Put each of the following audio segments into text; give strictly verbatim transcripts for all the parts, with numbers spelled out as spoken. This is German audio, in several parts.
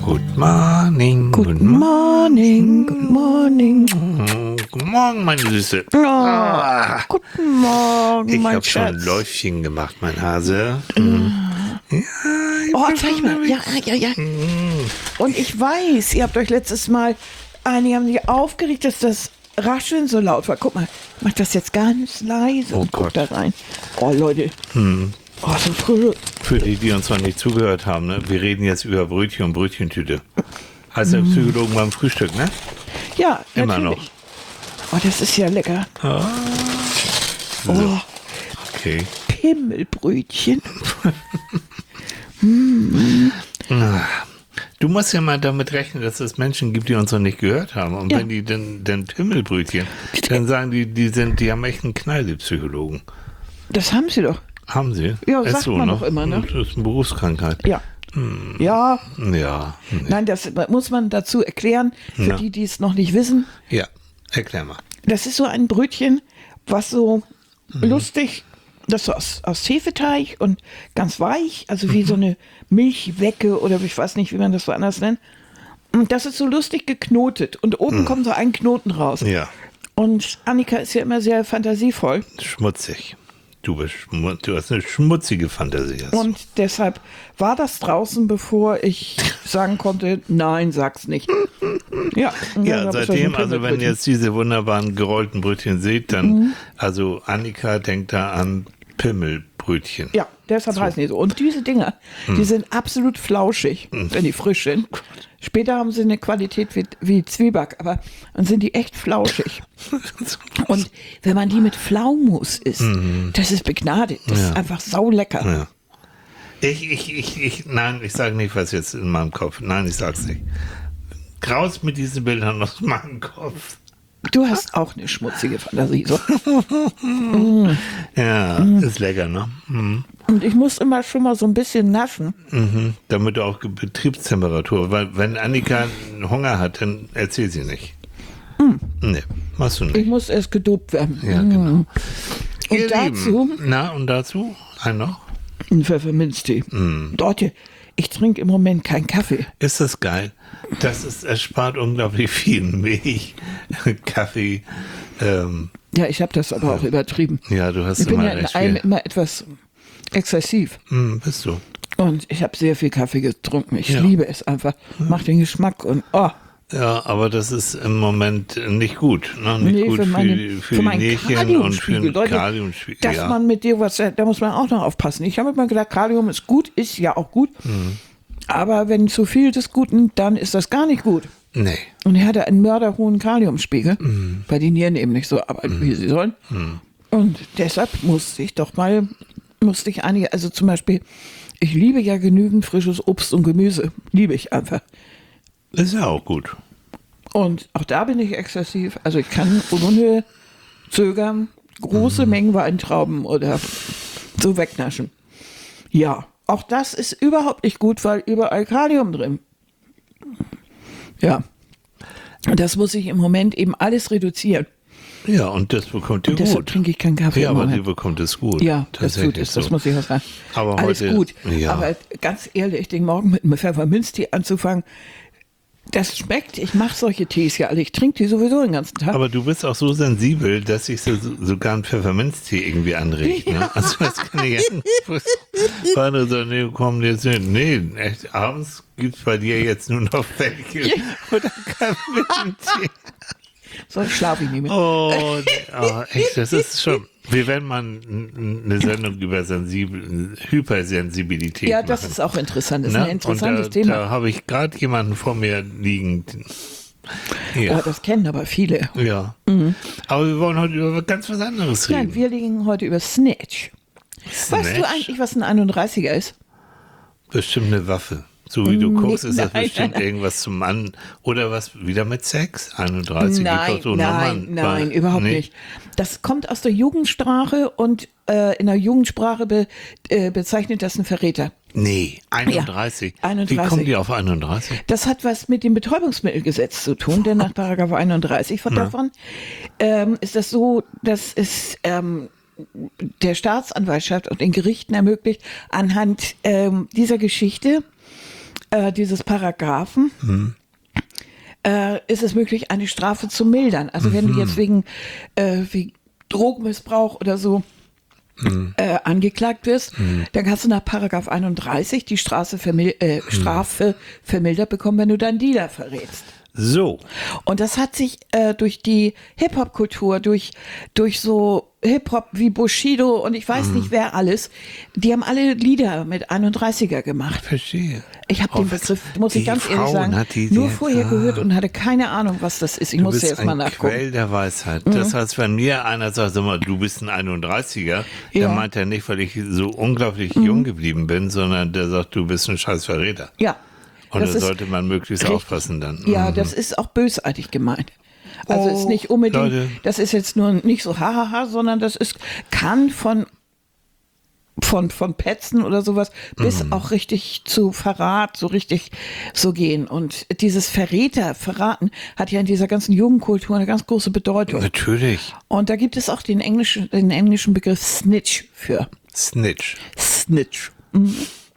Good morning, Good, good morning, good morning. Guten Morgen, meine Süße. Oh, ah, guten Morgen, ich mein habe schon ein Schatz. Läufchen gemacht, mein Hase. Mhm. Ja, ich Oh, bin zeig schon mal. Ja, unterwegs. ja, ja. Mhm. Und ich weiß, ihr habt euch letztes Mal, einige haben sich aufgeregt, dass das Rascheln so laut war. Guck mal, ich mach das jetzt ganz leise Oh und guck Gott. da rein. Oh, Leute. Oh, so früh. Für die, die uns noch nicht zugehört haben, ne? Wir reden jetzt über Brötchen und Brötchentüte. Heißt der Psychologen beim Frühstück, ne? Ja, Immer natürlich. Oh, das ist ja lecker. Ah. So, Oh, okay. Pimmelbrötchen. Du musst ja mal damit rechnen, dass es Menschen gibt, die uns noch nicht gehört haben. Und Ja. wenn die dann, dann Pimmelbrötchen, dann sagen die, die sind, die haben echt einen Knall, die Psychologen. Das haben sie doch. Haben sie? Ja, Ist sagt so, man ne? doch immer, ne? Das ist eine Berufskrankheit. Ja. Ja. Ja. Nee. Nein, das muss man dazu erklären, für Ja. die, die es noch nicht wissen. Ja, erklär mal. Das ist so ein Brötchen, was so lustig, das ist so aus, aus Hefeteig und ganz weich, also wie so eine Milchwecke oder ich weiß nicht, wie man das so anders nennt. Und das ist so lustig geknotet und oben kommt so ein Knoten raus. Ja, Und Annika ist ja immer sehr fantasievoll schmutzig. Du, bist schmu du hast eine schmutzige Fantasie. hast du. und deshalb war das draußen, bevor ich sagen konnte, nein, sag's nicht. Ja, und Ja, dann gab es seitdem, ein also wenn ihr Pimmelbrötchen. jetzt diese wunderbaren gerollten Brötchen seht, dann, Mhm. also Annika denkt da an Pimmelbrötchen. Ja, deshalb heißen die so. Und diese Dinger, Hm. die sind absolut flauschig, wenn die frisch sind. Später haben sie eine Qualität wie, wie Zwieback, aber dann sind die echt flauschig. Und wenn man die mit Pflaumus isst, das ist begnadet. Das Mhm. Ja. ist einfach saulecker. Ja. Ich, ich, ich, ich, nein, ich sage nicht, was jetzt in meinem Kopf. Nein, ich sag's nicht. Raus mit diesen Bildern aus meinem Kopf. Du hast auch eine schmutzige Fantasie. So. Ja, ist lecker, ne? Mhm. Und ich muss immer schon mal so ein bisschen naschen. Mhm. Damit du auch Betriebstemperatur, weil wenn Annika Hunger hat, dann erzähl sie nicht. Nee, machst du Ich nicht. muss erst gedopt werden. Ja, genau. Und Ihr dazu Lieben, na, und dazu? Ein noch? ein Pfefferminztee. Mm. Dort hier, ich trinke im Moment keinen Kaffee. Ist das geil? Das ist, es spart unglaublich viel Milch, Kaffee. Ähm, Ja, ich habe das aber auch übertrieben. ja, du hast Ich bin immer ja in echt allem viel. immer etwas exzessiv. Hm, bist du? Und ich habe sehr viel Kaffee getrunken. Ich Ja. liebe es einfach. Macht den Geschmack und oh, Ja, aber das ist im Moment nicht gut. Ne? Nicht nee, gut für, für, meine, die- für, für die meinen Näschen und für Kaliumspiegel. den Leute, Kaliumspiegel. dass Ja. man mit dir was, da muss man auch noch aufpassen. Ich habe immer gedacht, Kalium ist gut, ist ja auch gut. Mhm. Aber wenn zu viel des Guten, dann ist das gar nicht gut. Nee. Und er hatte einen mörderhohen Kaliumspiegel, Mhm. weil die Nieren eben nicht so arbeiten, wie sie sollen. Und deshalb musste ich doch mal, musste ich einige, also zum Beispiel, ich liebe ja genügend frisches Obst und Gemüse. Liebe ich einfach. Ist ja auch gut. Und auch da bin ich exzessiv. Also ich kann ohne zögern große Mhm. Mengen Weintrauben oder so wegnaschen. Ja, auch das ist überhaupt nicht gut, weil überall Kalium drin. Ja. Und das muss ich im Moment eben alles reduzieren. Ja, und das bekommt ihr Und deshalb gut. trinke ich keinen Kaffee Ja, im aber sie Moment. bekommt es gut. Ja, das tut Tatsächlich es, das so. muss ich auch sagen. Aber Alles heute- gut. ja. Aber ganz ehrlich, den Morgen mit einem Pfefferminztee anzufangen, das schmeckt. Ich mache solche Tees ja alle. Ich trinke die sowieso den ganzen Tag. Aber du bist auch so sensibel, dass sich so, sogar ein Pfefferminztee irgendwie anregt. Ne? Also das kann ich ja. Andere sagen, nee, komm jetzt nicht. Nee, echt, abends gibt es bei dir jetzt nur noch welche. Oder Pfefferminztee. So schlafe ich nicht mehr. Oh, nee, oh, echt, das ist schon. Wir werden mal n- n- eine Sendung über Sensibel, Hypersensibilität Ja, machen. das ist auch interessant. Das ist Ne? ein interessantes Und da, Thema. da habe ich gerade jemanden vor mir liegen. Ja. Oh, das kennen aber viele. Ja. Aber wir wollen heute über ganz was anderes reden. Nein, wir liegen heute über Snatch. Weißt du Snatch? eigentlich, was ein einunddreißiger ist? Bestimmt eine Waffe. So wie du Nee, guckst, ist das nein, bestimmt nein, nein. irgendwas zum Mann. Oder was wieder mit Sex? einunddreißig Nein, gibt doch so nein, Nummern. nein, Weil- überhaupt nee. nicht. Das kommt aus der Jugendsprache und äh, in der Jugendsprache be, äh, bezeichnet das einen Verräter. Nee, einunddreißig. Ja, einunddreißig. Wie kommen die auf einunddreißig? Das hat was mit dem Betäubungsmittelgesetz zu tun, denn nach Paragraph einunddreißig von davon ähm, ist das so, dass es ähm, der Staatsanwaltschaft und den Gerichten ermöglicht, anhand ähm, dieser Geschichte äh, dieses Paragraphen, Mhm. äh, ist es möglich, eine Strafe zu mildern. Also wenn du jetzt wegen äh, wie Drogenmissbrauch oder so äh, angeklagt wirst, dann kannst du nach Paragraph einunddreißig die Strafe, vermil äh, Strafe vermildert bekommen, wenn du deinen Dealer verrätst. So. Und das hat sich äh, durch die Hip-Hop-Kultur, durch, durch so Hip-Hop wie Bushido und ich weiß nicht wer alles, die haben alle Lieder mit einunddreißiger gemacht. Verstehe. Ich habe Oh, den was- Begriff, muss ich die ganz ehrlich Frauen sagen, hat die nur jetzt- vorher ah. gehört und hatte keine Ahnung, was das ist. Ich Du muss bist jetzt mal ein nachgucken. Quell der Weisheit. Das heißt, wenn mir einer sagt, sag mal, du bist ein einunddreißiger, Ja. dann meint er nicht, weil ich so unglaublich jung geblieben bin, sondern der sagt, du bist ein scheiß Verräter. Ja. Und das da ist sollte man möglichst richtig. aufpassen dann. Ja, Mhm. das ist auch bösartig gemeint. Also Oh, ist nicht unbedingt, Leute. das ist jetzt nur nicht so hahaha, sondern das ist, kann von, von, von Petzen oder sowas bis Mhm. auch richtig zu Verrat, so richtig so gehen. Und dieses Verräter, Verraten hat ja in dieser ganzen Jugendkultur eine ganz große Bedeutung. Natürlich. Und da gibt es auch den englischen, den englischen Begriff Snitch für. Snitch. Snitch. Mhm.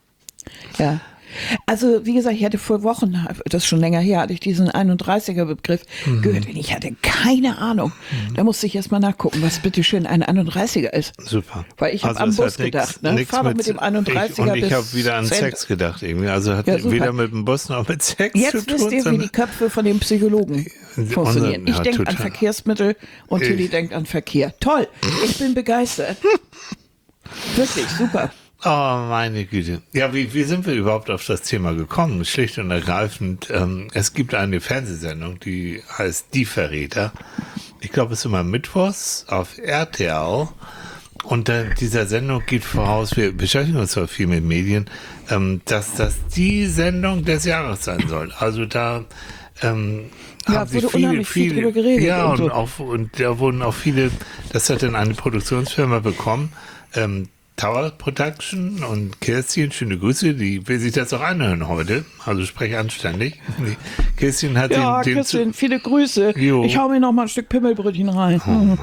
Ja. Also, wie gesagt, ich hatte vor Wochen, das ist schon länger her, hatte ich diesen einunddreißiger-Begriff Mhm. gehört und ich hatte keine Ahnung. Da musste ich erst mal nachgucken, was bitteschön ein einunddreißiger ist. Super. Weil ich hab am es Bus hat nix- gedacht, ne? nix Fahr doch mit dem einunddreißiger ich, Und ich bis habe wieder an Cent- Sex gedacht irgendwie. Also hat Ja, super. weder mit dem Bus noch mit Sex zu Jetzt tun. wisst ihr, wie sondern- die Köpfe von den Psychologen funktionieren. Unseren- Ich ja, denke an total. Verkehrsmittel und Ich- Tilly denkt an Verkehr. Toll, ich bin begeistert. Wirklich, super. Oh, meine Güte. Ja, wie, wie sind wir überhaupt auf das Thema gekommen? Schlicht und ergreifend, ähm, es gibt eine Fernsehsendung, die heißt Die Verräter. Ich glaube, es ist immer mittwochs auf R T L. Und äh, dieser Sendung geht voraus, wir beschäftigen uns zwar viel mit Medien, ähm, dass das die Sendung des Jahres sein soll. Also da ähm, Ja, haben sich wurde viele, unheimlich viel viele, drüber geredet ja, und und, so. auch, und da wurden auch viele, das hat dann eine Produktionsfirma bekommen, ähm, Tower Production und Kerstin, schöne Grüße, die will sich das auch anhören heute, also sprech anständig. Die Kerstin hat Ja, den, den Christian, viele Grüße. Jo. Ich hau mir noch mal ein Stück Pimmelbrötchen rein. Mhm.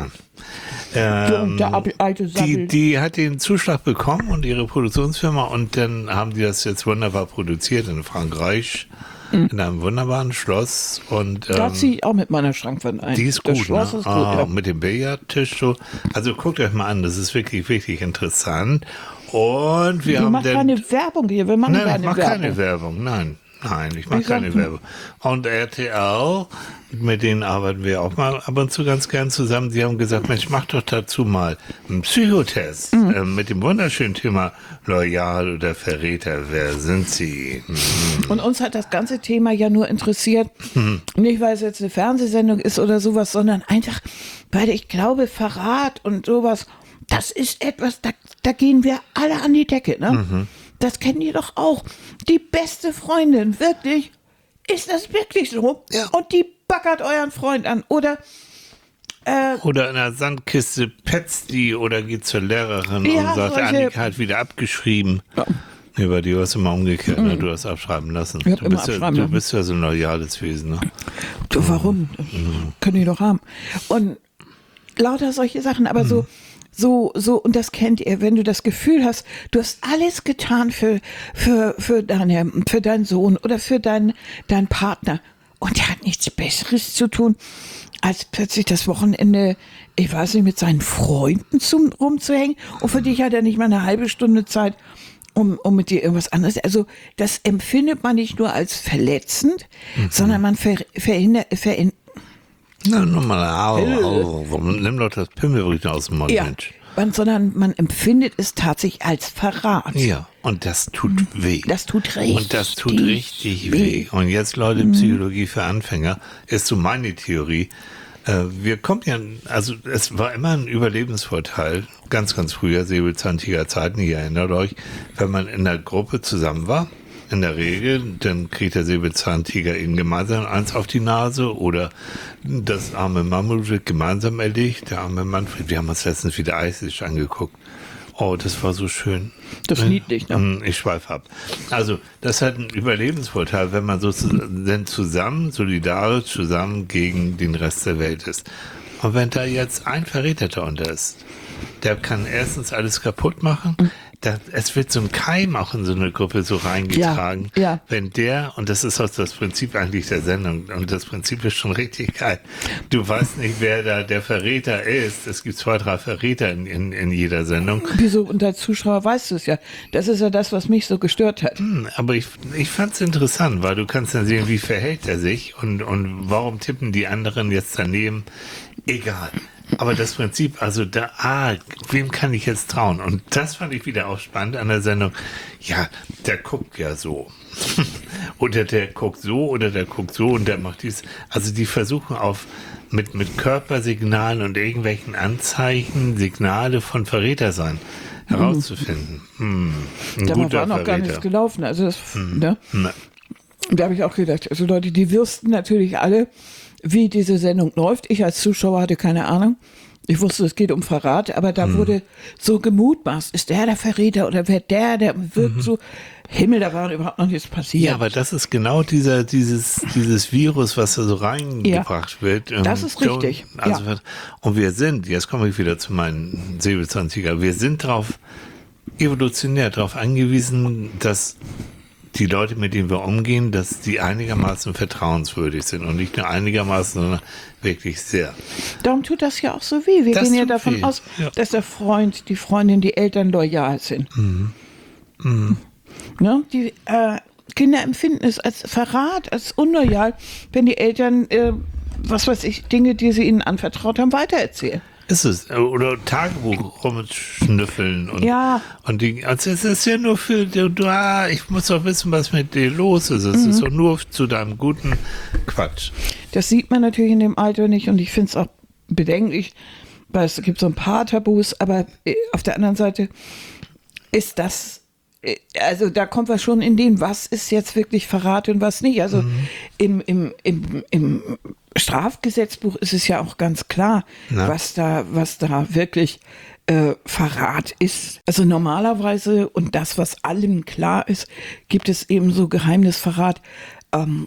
ähm, Der ab- alte die, Sabbel. die hat den Zuschlag bekommen und ihre Produktionsfirma und dann haben die das jetzt wunderbar produziert in Frankreich, in einem wunderbaren Schloss und Da ähm, ziehe ich auch mit meiner Schrankwand ein. die ist Das gut, Schloss ne? ist gut, Ah, ja. mit dem Billardtisch so. Also guckt euch mal an, das ist wirklich, wirklich interessant. Und wir Wir haben machen dann... keine Werbung hier, wir machen Nein, ich keine mache Werbung. keine Werbung. Nein, nein, ich mache Ich sag keine nur- Werbung. Und R T L, mit denen arbeiten wir auch mal ab und zu ganz gern zusammen. Die haben gesagt, Mensch, mach doch dazu mal einen Psychotest Mhm. äh, mit dem wunderschönen Thema Loyal oder Verräter. Wer sind sie? Mhm. Und uns hat das ganze Thema ja nur interessiert, nicht weil es jetzt eine Fernsehsendung ist oder sowas, sondern einfach, weil ich glaube, Verrat und sowas, das ist etwas, da, da gehen wir alle an die Decke. Ne? Das kennen die doch auch. Die beste Freundin, wirklich, ist das wirklich so? Ja. Und die baggert euren Freund an. Oder äh, Oder in einer Sandkiste petzt die oder geht zur Lehrerin Ja, und sagt, solche- Annika hat wieder abgeschrieben. Ja. Nee, bei dir war es immer umgekehrt, ne? Du hast abschreiben lassen. Ich hab du, immer bist ja, abschreiben du lassen. bist ja so ein loyales Wesen, ne? Du, warum? Können die doch haben. Und lauter solche Sachen, aber so, so, so, und das kennt ihr, wenn du das Gefühl hast, du hast alles getan für, für, für deine, für deinen Sohn oder für deinen, deinen Partner und der hat nichts Besseres zu tun, als plötzlich das Wochenende, ich weiß nicht, mit seinen Freunden zum, rumzuhängen und für dich hat er nicht mal eine halbe Stunde Zeit, um, um mit dir irgendwas anderes. Also das empfindet man nicht nur als verletzend, sondern man ver, verhindert, verhindert Na, nochmal, au, au, nimm doch das Pimmelbrötchen aus dem Mund, ja, Mensch. man, sondern man empfindet es tatsächlich als Verrat. Ja, und das tut weh. Das tut richtig Und das tut richtig weh. Und jetzt, Leute, Psychologie für Anfänger ist so meine Theorie. Äh, wir kommen ja, also es war immer ein Überlebensvorteil, ganz, ganz früher, Säbelzahntiger-Zeiten, ihr erinnert euch, wenn man in der Gruppe zusammen war. In der Regel, dann kriegt der Säbelzahntiger ihn gemeinsam eins auf die Nase oder das arme Mammut wird gemeinsam erlegt, der arme Manfred. Wir haben uns letztens wieder Eisisch angeguckt. Oh, das war so schön. Das ist niedlich, ne? Mm, Ich schweife ab. Also, das hat einen Überlebensvorteil, wenn man sozusagen denn zusammen, solidarisch zusammen gegen den Rest der Welt ist. Und wenn da jetzt ein Verräter unter ist, der kann erstens alles kaputt machen, da, es wird so ein Keim auch in so eine Gruppe so reingetragen. Ja, ja. Wenn der, und das ist auch das Prinzip eigentlich der Sendung, und das Prinzip ist schon richtig geil. Du weißt nicht, wer da der Verräter ist. Es gibt zwei, drei Verräter in, in, in jeder Sendung. Wieso? Und als Zuschauer weißt du es ja. Das ist ja das, was mich so gestört hat. Hm, aber ich, ich fand es interessant, weil du kannst dann sehen, wie verhält er sich und, und warum tippen die anderen jetzt daneben. Egal. Aber das Prinzip, also da, ah, wem kann ich jetzt trauen? Und das fand ich wieder auch spannend an der Sendung. Ja, der guckt ja so. Oder der guckt so oder der guckt so und der macht dies. Also die versuchen auf mit, mit Körpersignalen und irgendwelchen Anzeichen Signale von Verräter sein herauszufinden. Hm, ein Da guter war noch gar Verräter. nichts gelaufen. Also das, ne? Na, Und da habe ich auch gedacht, also Leute, die wüssten natürlich alle, wie diese Sendung läuft. Ich als Zuschauer hatte keine Ahnung. Ich wusste, es geht um Verrat, aber da wurde so gemutmaßt, ist der der Verräter oder wer der, der wirkt mhm. so. Himmel, da war überhaupt noch nichts passiert. Ja, aber das ist genau dieser, dieses, dieses Virus, was da so reingebracht ja, wird. Das ist richtig. Also, ja. Und wir sind, jetzt komme ich wieder zu meinen Säbelzahntiger, wir sind darauf evolutionär darauf angewiesen, dass die Leute, mit denen wir umgehen, dass die einigermaßen vertrauenswürdig sind und nicht nur einigermaßen, sondern wirklich sehr. Darum tut das ja auch so weh. Wir Das gehen ja tut davon weh. aus, Ja. dass der Freund, die Freundin, die Eltern loyal sind. Mhm. Mhm. Ne? Die äh, Kinder empfinden es als Verrat, als unloyal, wenn die Eltern, äh, was weiß ich, Dinge, die sie ihnen anvertraut haben, weitererzählen. Ist es. Oder Tagebuch rumschnüffeln. Und, Ja. Und die, also es ist ja nur für, du, du, ah, ich muss doch wissen, was mit dir los ist. Es mhm. ist doch nur zu deinem guten Quatsch. Das sieht man natürlich in dem Alter nicht und ich finde es auch bedenklich, weil es gibt so ein paar Tabus, aber äh, auf der anderen Seite ist das, äh, also da kommt was schon in dem, was ist jetzt wirklich Verrat und was nicht. Also mhm. im, im, im, im Strafgesetzbuch ist es ja auch ganz klar, Na? was da, was da wirklich äh, Verrat ist. Also normalerweise, und das, was allen klar ist, gibt es eben so Geheimnisverrat, ähm,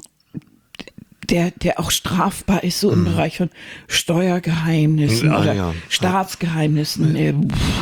der, der auch strafbar ist, so im mhm. Bereich von Steuergeheimnissen ah, oder ja. Staatsgeheimnissen, äh,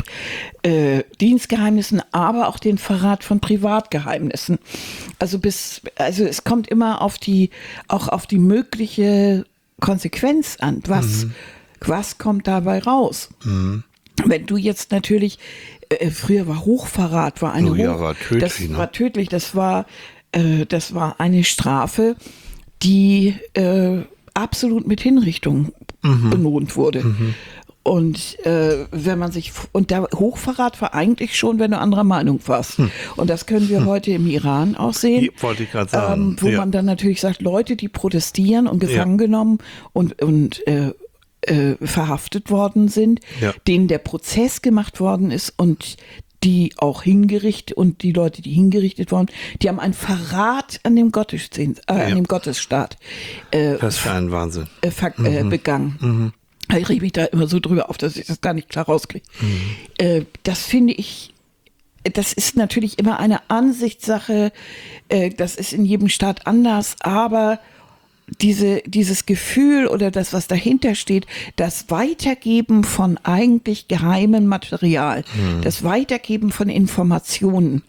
äh, Dienstgeheimnissen, aber auch den Verrat von Privatgeheimnissen. Also bis, also es kommt immer auf die, auch auf die mögliche Konsequenz an. Was, mhm. was kommt dabei raus? Mhm. Wenn du jetzt natürlich, äh, früher war Hochverrat, war eine oh, ja, Hoch, war tödlich, das ne? war tödlich, das war, äh, das war eine Strafe, die äh, absolut mit Hinrichtung mhm. belohnt wurde. Mhm. Und äh, wenn man sich, und der Hochverrat war eigentlich schon, wenn du anderer Meinung warst. Hm. Und das können wir hm. heute im Iran auch sehen. Ja, wollte ich gerade sagen. Ähm, wo ja. man dann natürlich sagt, Leute, die protestieren und gefangen ja. genommen und, und äh, äh, verhaftet worden sind, ja. denen der Prozess gemacht worden ist und die auch hingerichtet und die Leute, die hingerichtet wurden, die haben einen Verrat an dem Gottesdienst, äh, ja. an dem Gottesstaat äh, das ist ein Wahnsinn. Äh, ver- mhm. äh, begangen. Mhm. Ich reg mich da immer so drüber auf, dass ich das gar nicht klar rauskriege. Mhm. Äh, das finde ich, das ist natürlich immer eine Ansichtssache, äh, das ist in jedem Staat anders, aber diese, dieses Gefühl oder das, was dahinter steht, das Weitergeben von eigentlich geheimem Material, mhm. das Weitergeben von Informationen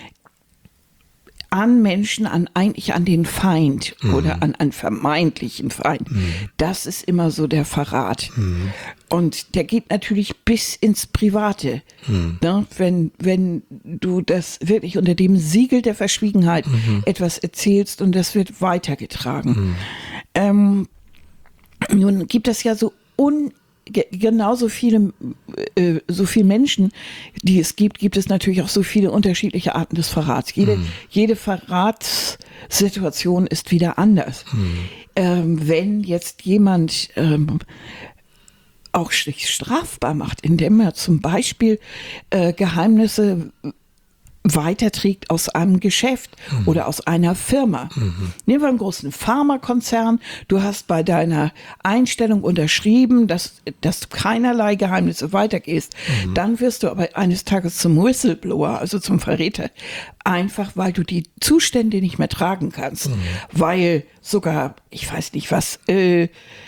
an Menschen, an eigentlich an den Feind mhm. oder an einen vermeintlichen Feind. Mhm. Das ist immer so der Verrat. Mhm. Und der geht natürlich bis ins Private. Mhm. Ne? Wenn, wenn du das wirklich unter dem Siegel der Verschwiegenheit mhm. etwas erzählst und das wird weitergetragen. Mhm. Ähm, nun gibt es ja so un genauso viele, äh, so viele Menschen, die es gibt, gibt es natürlich auch so viele unterschiedliche Arten des Verrats. Jede, mhm. jede Verratssituation ist wieder anders. Mhm. Ähm, wenn jetzt jemand ähm, auch sich strafbar macht, indem er zum Beispiel äh, Geheimnisse weiterträgt aus einem Geschäft mhm. oder aus einer Firma. Mhm. Nehmen wir einen großen Pharmakonzern. Du hast bei deiner Einstellung unterschrieben, dass, dass du keinerlei Geheimnisse weitergehst. Mhm. Dann wirst du aber eines Tages zum Whistleblower, also zum Verräter. Einfach, weil du die Zustände nicht mehr tragen kannst. Mhm. Weil sogar, ich weiß nicht was, äh,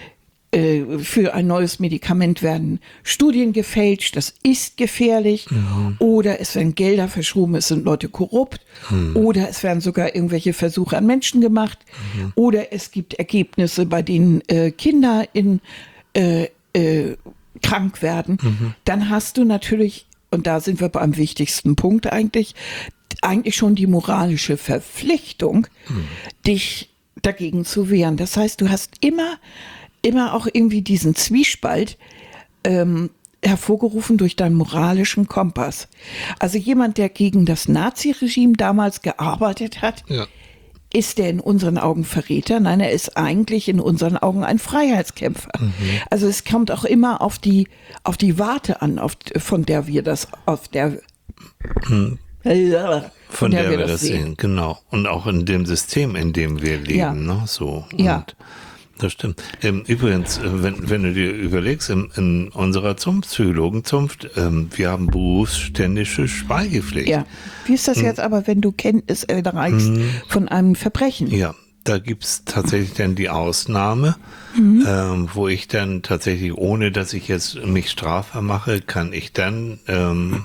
äh, für ein neues Medikament werden Studien gefälscht, das ist gefährlich. Mhm. Oder es werden Gelder verschoben, es sind Leute korrupt. Mhm. Oder es werden sogar irgendwelche Versuche an Menschen gemacht. Mhm. Oder es gibt Ergebnisse, bei denen äh, Kinder in, äh, äh, krank werden. Mhm. Dann hast du natürlich, und da sind wir beim wichtigsten Punkt eigentlich, eigentlich schon die moralische Verpflichtung, mhm. dich dagegen zu wehren. Das heißt, du hast immer, immer auch irgendwie diesen Zwiespalt ähm, hervorgerufen durch deinen moralischen Kompass. Also jemand, der gegen das Naziregime damals gearbeitet hat, ja. Ist der in unseren Augen Verräter? Nein, er ist eigentlich in unseren Augen ein Freiheitskämpfer. Mhm. Also es kommt auch immer auf die, auf die Warte an, auf, von der wir das, auf der, mhm. von, von der, der wir das, das sehen. sehen. Genau. Und auch in dem System, in dem wir leben, ja. ne? So. Und ja. Das stimmt. Ähm, übrigens, wenn, wenn du dir überlegst, in, in unserer Zunft, Psychologenzunft, ähm, wir haben berufsständische Schweigepflicht. Ja. Wie ist das jetzt aber, wenn du Kenntnis erreichst mhm. von einem Verbrechen? Ja, da gibt's tatsächlich dann die Ausnahme, mhm. ähm, wo ich dann tatsächlich, ohne dass ich jetzt mich strafbar mache, kann ich dann ähm,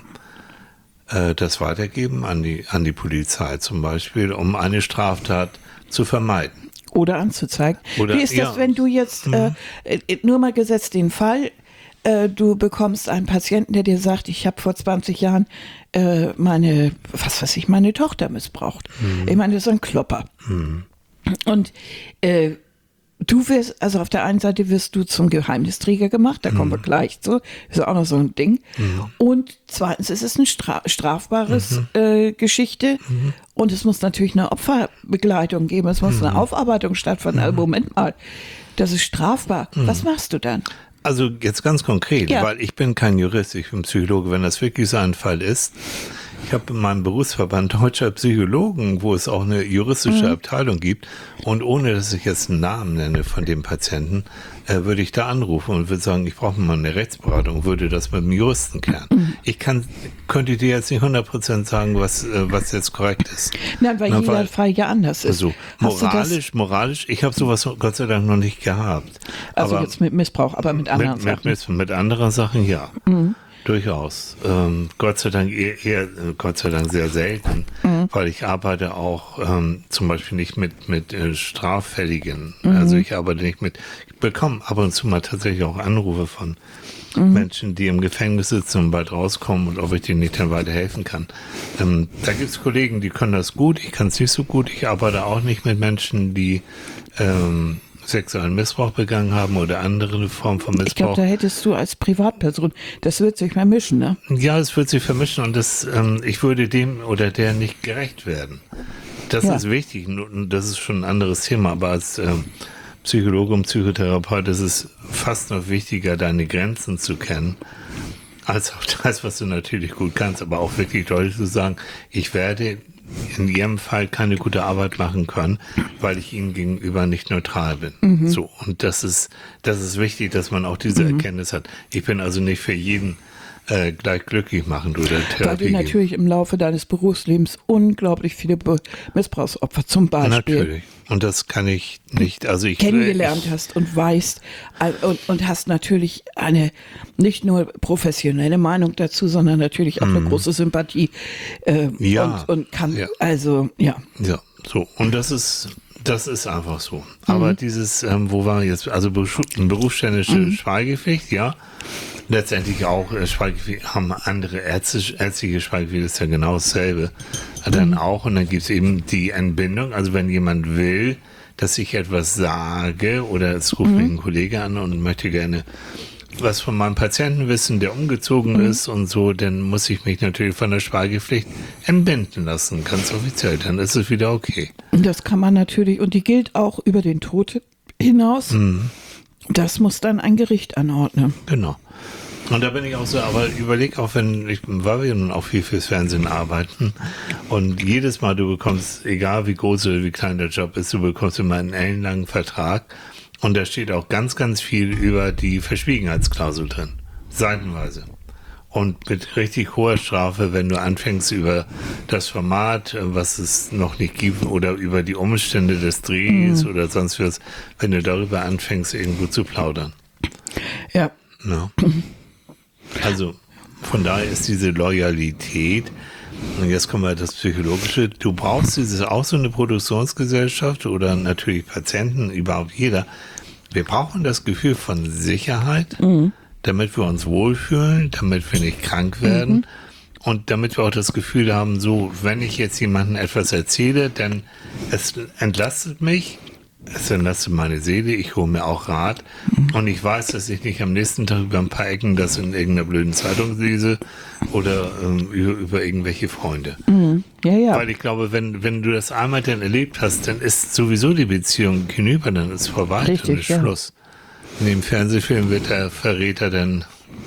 äh, das weitergeben an die, an die Polizei zum Beispiel, um eine Straftat zu vermeiden. Oder anzuzeigen. Oder, Wie ist das, ja. wenn du jetzt, mhm. äh, nur mal gesetzt den Fall, äh, du bekommst einen Patienten, der dir sagt, ich habe vor zwanzig Jahren äh, meine, was weiß ich, meine Tochter missbraucht. Mhm. Ich meine, das ist ein Klopper. Mhm. Und äh, du wirst, also auf der einen Seite wirst du zum Geheimnisträger gemacht, da mhm. kommen wir gleich zu, ist auch noch so ein Ding. Mhm. Und zweitens ist es eine Stra- strafbares mhm. äh, Geschichte mhm. und es muss natürlich eine Opferbegleitung geben, es muss mhm. eine Aufarbeitung stattfinden. Mhm. Also Moment mal, das ist strafbar. Mhm. Was machst du dann? Also jetzt ganz konkret, ja. weil ich bin kein Jurist, ich bin Psychologe, wenn das wirklich so ein Fall ist. Ich habe in meinem Berufsverband deutscher Psychologen, wo es auch eine juristische mhm. Abteilung gibt. Und ohne, dass ich jetzt einen Namen nenne von dem Patienten, äh, würde ich da anrufen und würde sagen, ich brauche mal eine Rechtsberatung, würde das mit dem Juristen klären. Mhm. Ich kann, könnte dir jetzt nicht hundert Prozent sagen, was, äh, was jetzt korrekt ist. Nein, weil Na, jeder weil, Fall ja anders ist. Also moralisch, moralisch, ich habe sowas Gott sei Dank noch nicht gehabt. Also aber jetzt mit Missbrauch, aber mit anderen mit, Sachen. Mit, mit, mit anderen Sachen, ja. Mhm. Durchaus. Ähm, Gott sei Dank eher, eher, Gott sei Dank sehr selten, mhm. weil ich arbeite auch ähm, zum Beispiel nicht mit, mit äh, Straffälligen. Mhm. Also ich arbeite nicht mit, ich bekomme ab und zu mal tatsächlich auch Anrufe von mhm. Menschen, die im Gefängnis sitzen und bald rauskommen und ob ich denen nicht dann weiterhelfen kann. Ähm, da gibt es Kollegen, die können das gut, ich kann es nicht so gut. Ich arbeite auch nicht mit Menschen, die ähm, sexuellen Missbrauch begangen haben oder andere Form von Missbrauch. Ich glaube, da hättest du als Privatperson, das wird sich vermischen, ne? Ja, es wird sich vermischen und das, ähm, ich würde dem oder der nicht gerecht werden. Das ja. ist wichtig, das ist schon ein anderes Thema, aber als ähm, Psychologe und Psychotherapeut ist es fast noch wichtiger, deine Grenzen zu kennen, als auch das, was du natürlich gut kannst, aber auch wirklich deutlich zu sagen, ich werde in jedem Fall keine gute Arbeit machen können, weil ich ihnen gegenüber nicht neutral bin. Mhm. So. Und das ist, das ist wichtig, dass man auch diese mhm. Erkenntnis hat. Ich bin also nicht für jeden äh, gleich glücklich machen oder Therapie. Weil du natürlich im Laufe deines Berufslebens unglaublich viele Be- Missbrauchsopfer zum Beispiel. Natürlich. Und das kann ich nicht, also ich kennengelernt ich, hast und weißt und, und hast natürlich eine nicht nur professionelle Meinung dazu, sondern natürlich auch mm. eine große Sympathie äh, ja, und, und kann ja. also ja. Ja, so und das ist das ist einfach so. Aber mhm. dieses, ähm, wo war jetzt, also berufsständische mhm. Schweigepflicht, ja. Letztendlich auch äh, Schweigepflicht, haben andere ärztliche, ärztliche Schweigepflicht, ist ja genau dasselbe. Dann mhm. auch, und dann gibt es eben die Entbindung, also wenn jemand will, dass ich etwas sage, oder es ruft mhm. mich ein Kollege an und möchte gerne was von meinem Patienten wissen, der umgezogen mhm. ist und so, dann muss ich mich natürlich von der Schweigepflicht entbinden lassen, ganz offiziell, dann ist es wieder okay. Das kann man natürlich, und die gilt auch über den Tod hinaus. Mhm. Das muss dann ein Gericht anordnen. Genau. Und da bin ich auch so, aber überleg auch, wenn, ich, weil wir nun auch viel fürs Fernsehen arbeiten und jedes Mal du bekommst, egal wie groß oder wie klein der Job ist, du bekommst immer einen ellenlangen Vertrag und da steht auch ganz, ganz viel über die Verschwiegenheitsklausel drin. Seitenweise. und mit richtig hoher Strafe, wenn du anfängst über das Format, was es noch nicht gibt, oder über die Umstände des Drehs mhm. oder sonst was, wenn du darüber anfängst, irgendwo zu plaudern. Ja. Ja. Also von daher ist diese Loyalität, und jetzt kommen wir das Psychologische, du brauchst dieses auch so eine Produktionsgesellschaft oder natürlich Patienten, überhaupt jeder. Wir brauchen das Gefühl von Sicherheit, mhm. damit wir uns wohlfühlen, damit wir nicht krank werden mhm. und damit wir auch das Gefühl haben, so, wenn ich jetzt jemandem etwas erzähle, dann es entlastet mich, es entlastet meine Seele, ich hole mir auch Rat mhm. und ich weiß, dass ich nicht am nächsten Tag über ein paar Ecken das in irgendeiner blöden Zeitung lese oder ähm, über, über irgendwelche Freunde. Mhm. Ja, ja. Weil ich glaube, wenn, wenn du das einmal dann erlebt hast, dann ist sowieso die Beziehung hinüber, dann ist vorbei, Richtig, dann ist ja. Schluss. In dem Fernsehfilm wird der Verräter dann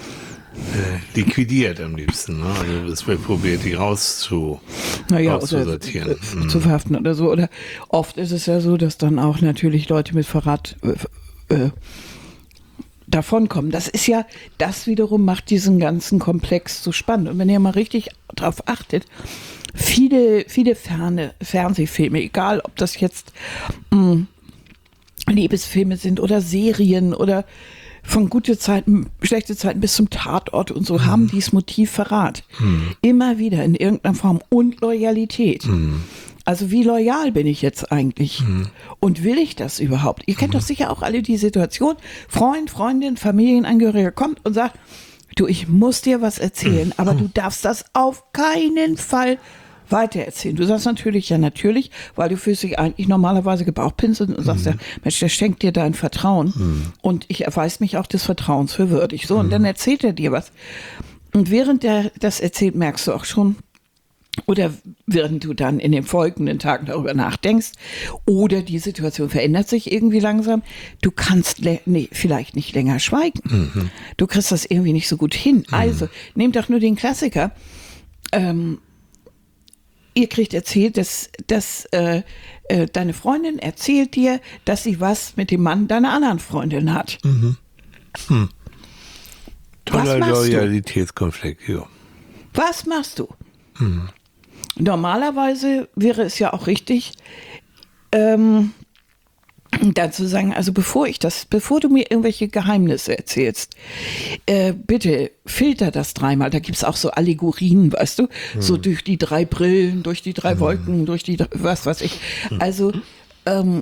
äh, liquidiert am liebsten. Ne? Also es wird probiert, die rauszu, naja, rauszusortieren. Oder, äh, zu verhaften oder so. Oder oft ist es ja so, dass dann auch natürlich Leute mit Verrat äh, äh, davonkommen. Das ist ja, das wiederum macht diesen ganzen Komplex so spannend. Und wenn ihr mal richtig drauf achtet, viele, viele ferne Fernsehfilme, egal ob das jetzt mh, Liebesfilme sind oder Serien oder von gute Zeiten, schlechte Zeiten bis zum Tatort und so, mhm. haben dieses Motiv Verrat. Mhm. Immer wieder in irgendeiner Form und Loyalität. Mhm. Also wie loyal bin ich jetzt eigentlich? Mhm. Und will ich das überhaupt? Ihr kennt mhm. doch sicher auch alle die Situation, Freund, Freundin, Familienangehöriger kommt und sagt, du, ich muss dir was erzählen, mhm. aber du darfst das auf keinen Fall weitererzählen. Du sagst natürlich, ja natürlich, weil du fühlst dich eigentlich normalerweise gebauchpinselt und sagst mhm. ja, Mensch, der schenkt dir dein Vertrauen mhm. und ich erweise mich auch des Vertrauens für würdig. So, mhm. und dann erzählt er dir was. Und während der das erzählt, merkst du auch schon, oder während du dann in den folgenden Tagen darüber nachdenkst, oder die Situation verändert sich irgendwie langsam, du kannst le- nee, vielleicht nicht länger schweigen. Mhm. Du kriegst das irgendwie nicht so gut hin. Mhm. Also, nehmt doch nur den Klassiker, ähm, ihr kriegt erzählt, dass, dass äh, äh, deine Freundin erzählt dir, dass sie was mit dem Mann deiner anderen Freundin hat. Mhm. Hm. Toller Loyalitätskonflikt, ja. Was machst du? Mhm. Normalerweise wäre es ja auch richtig, ähm, dann zu sagen, also bevor ich das, bevor du mir irgendwelche Geheimnisse erzählst, äh, bitte filter das dreimal. Da gibt es auch so Allegorien, weißt du, hm. so durch die drei Brillen, durch die drei hm. Wolken, durch die, was weiß ich. Also ähm,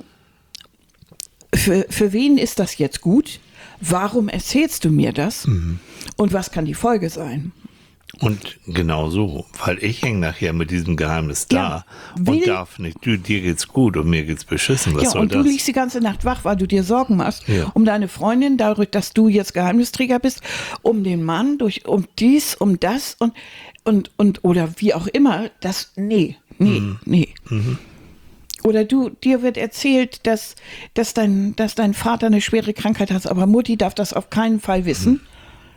für, für wen ist das jetzt gut? Warum erzählst du mir das? Hm. Und was kann die Folge sein? Und genau so, weil ich hänge nachher mit diesem Geheimnis da ja, und darf nicht, du, dir geht's gut und mir geht's beschissen, was ja, soll und das? Du liegst die ganze Nacht wach, weil du dir Sorgen machst ja. um deine Freundin, dadurch, dass du jetzt Geheimnisträger bist, um den Mann, durch, um dies, um das und, und, und oder wie auch immer, das, nee, nee, mhm. nee. Mhm. Oder du, dir wird erzählt, dass, dass, dein, dass dein Vater eine schwere Krankheit hat, aber Mutti darf das auf keinen Fall wissen. Mhm.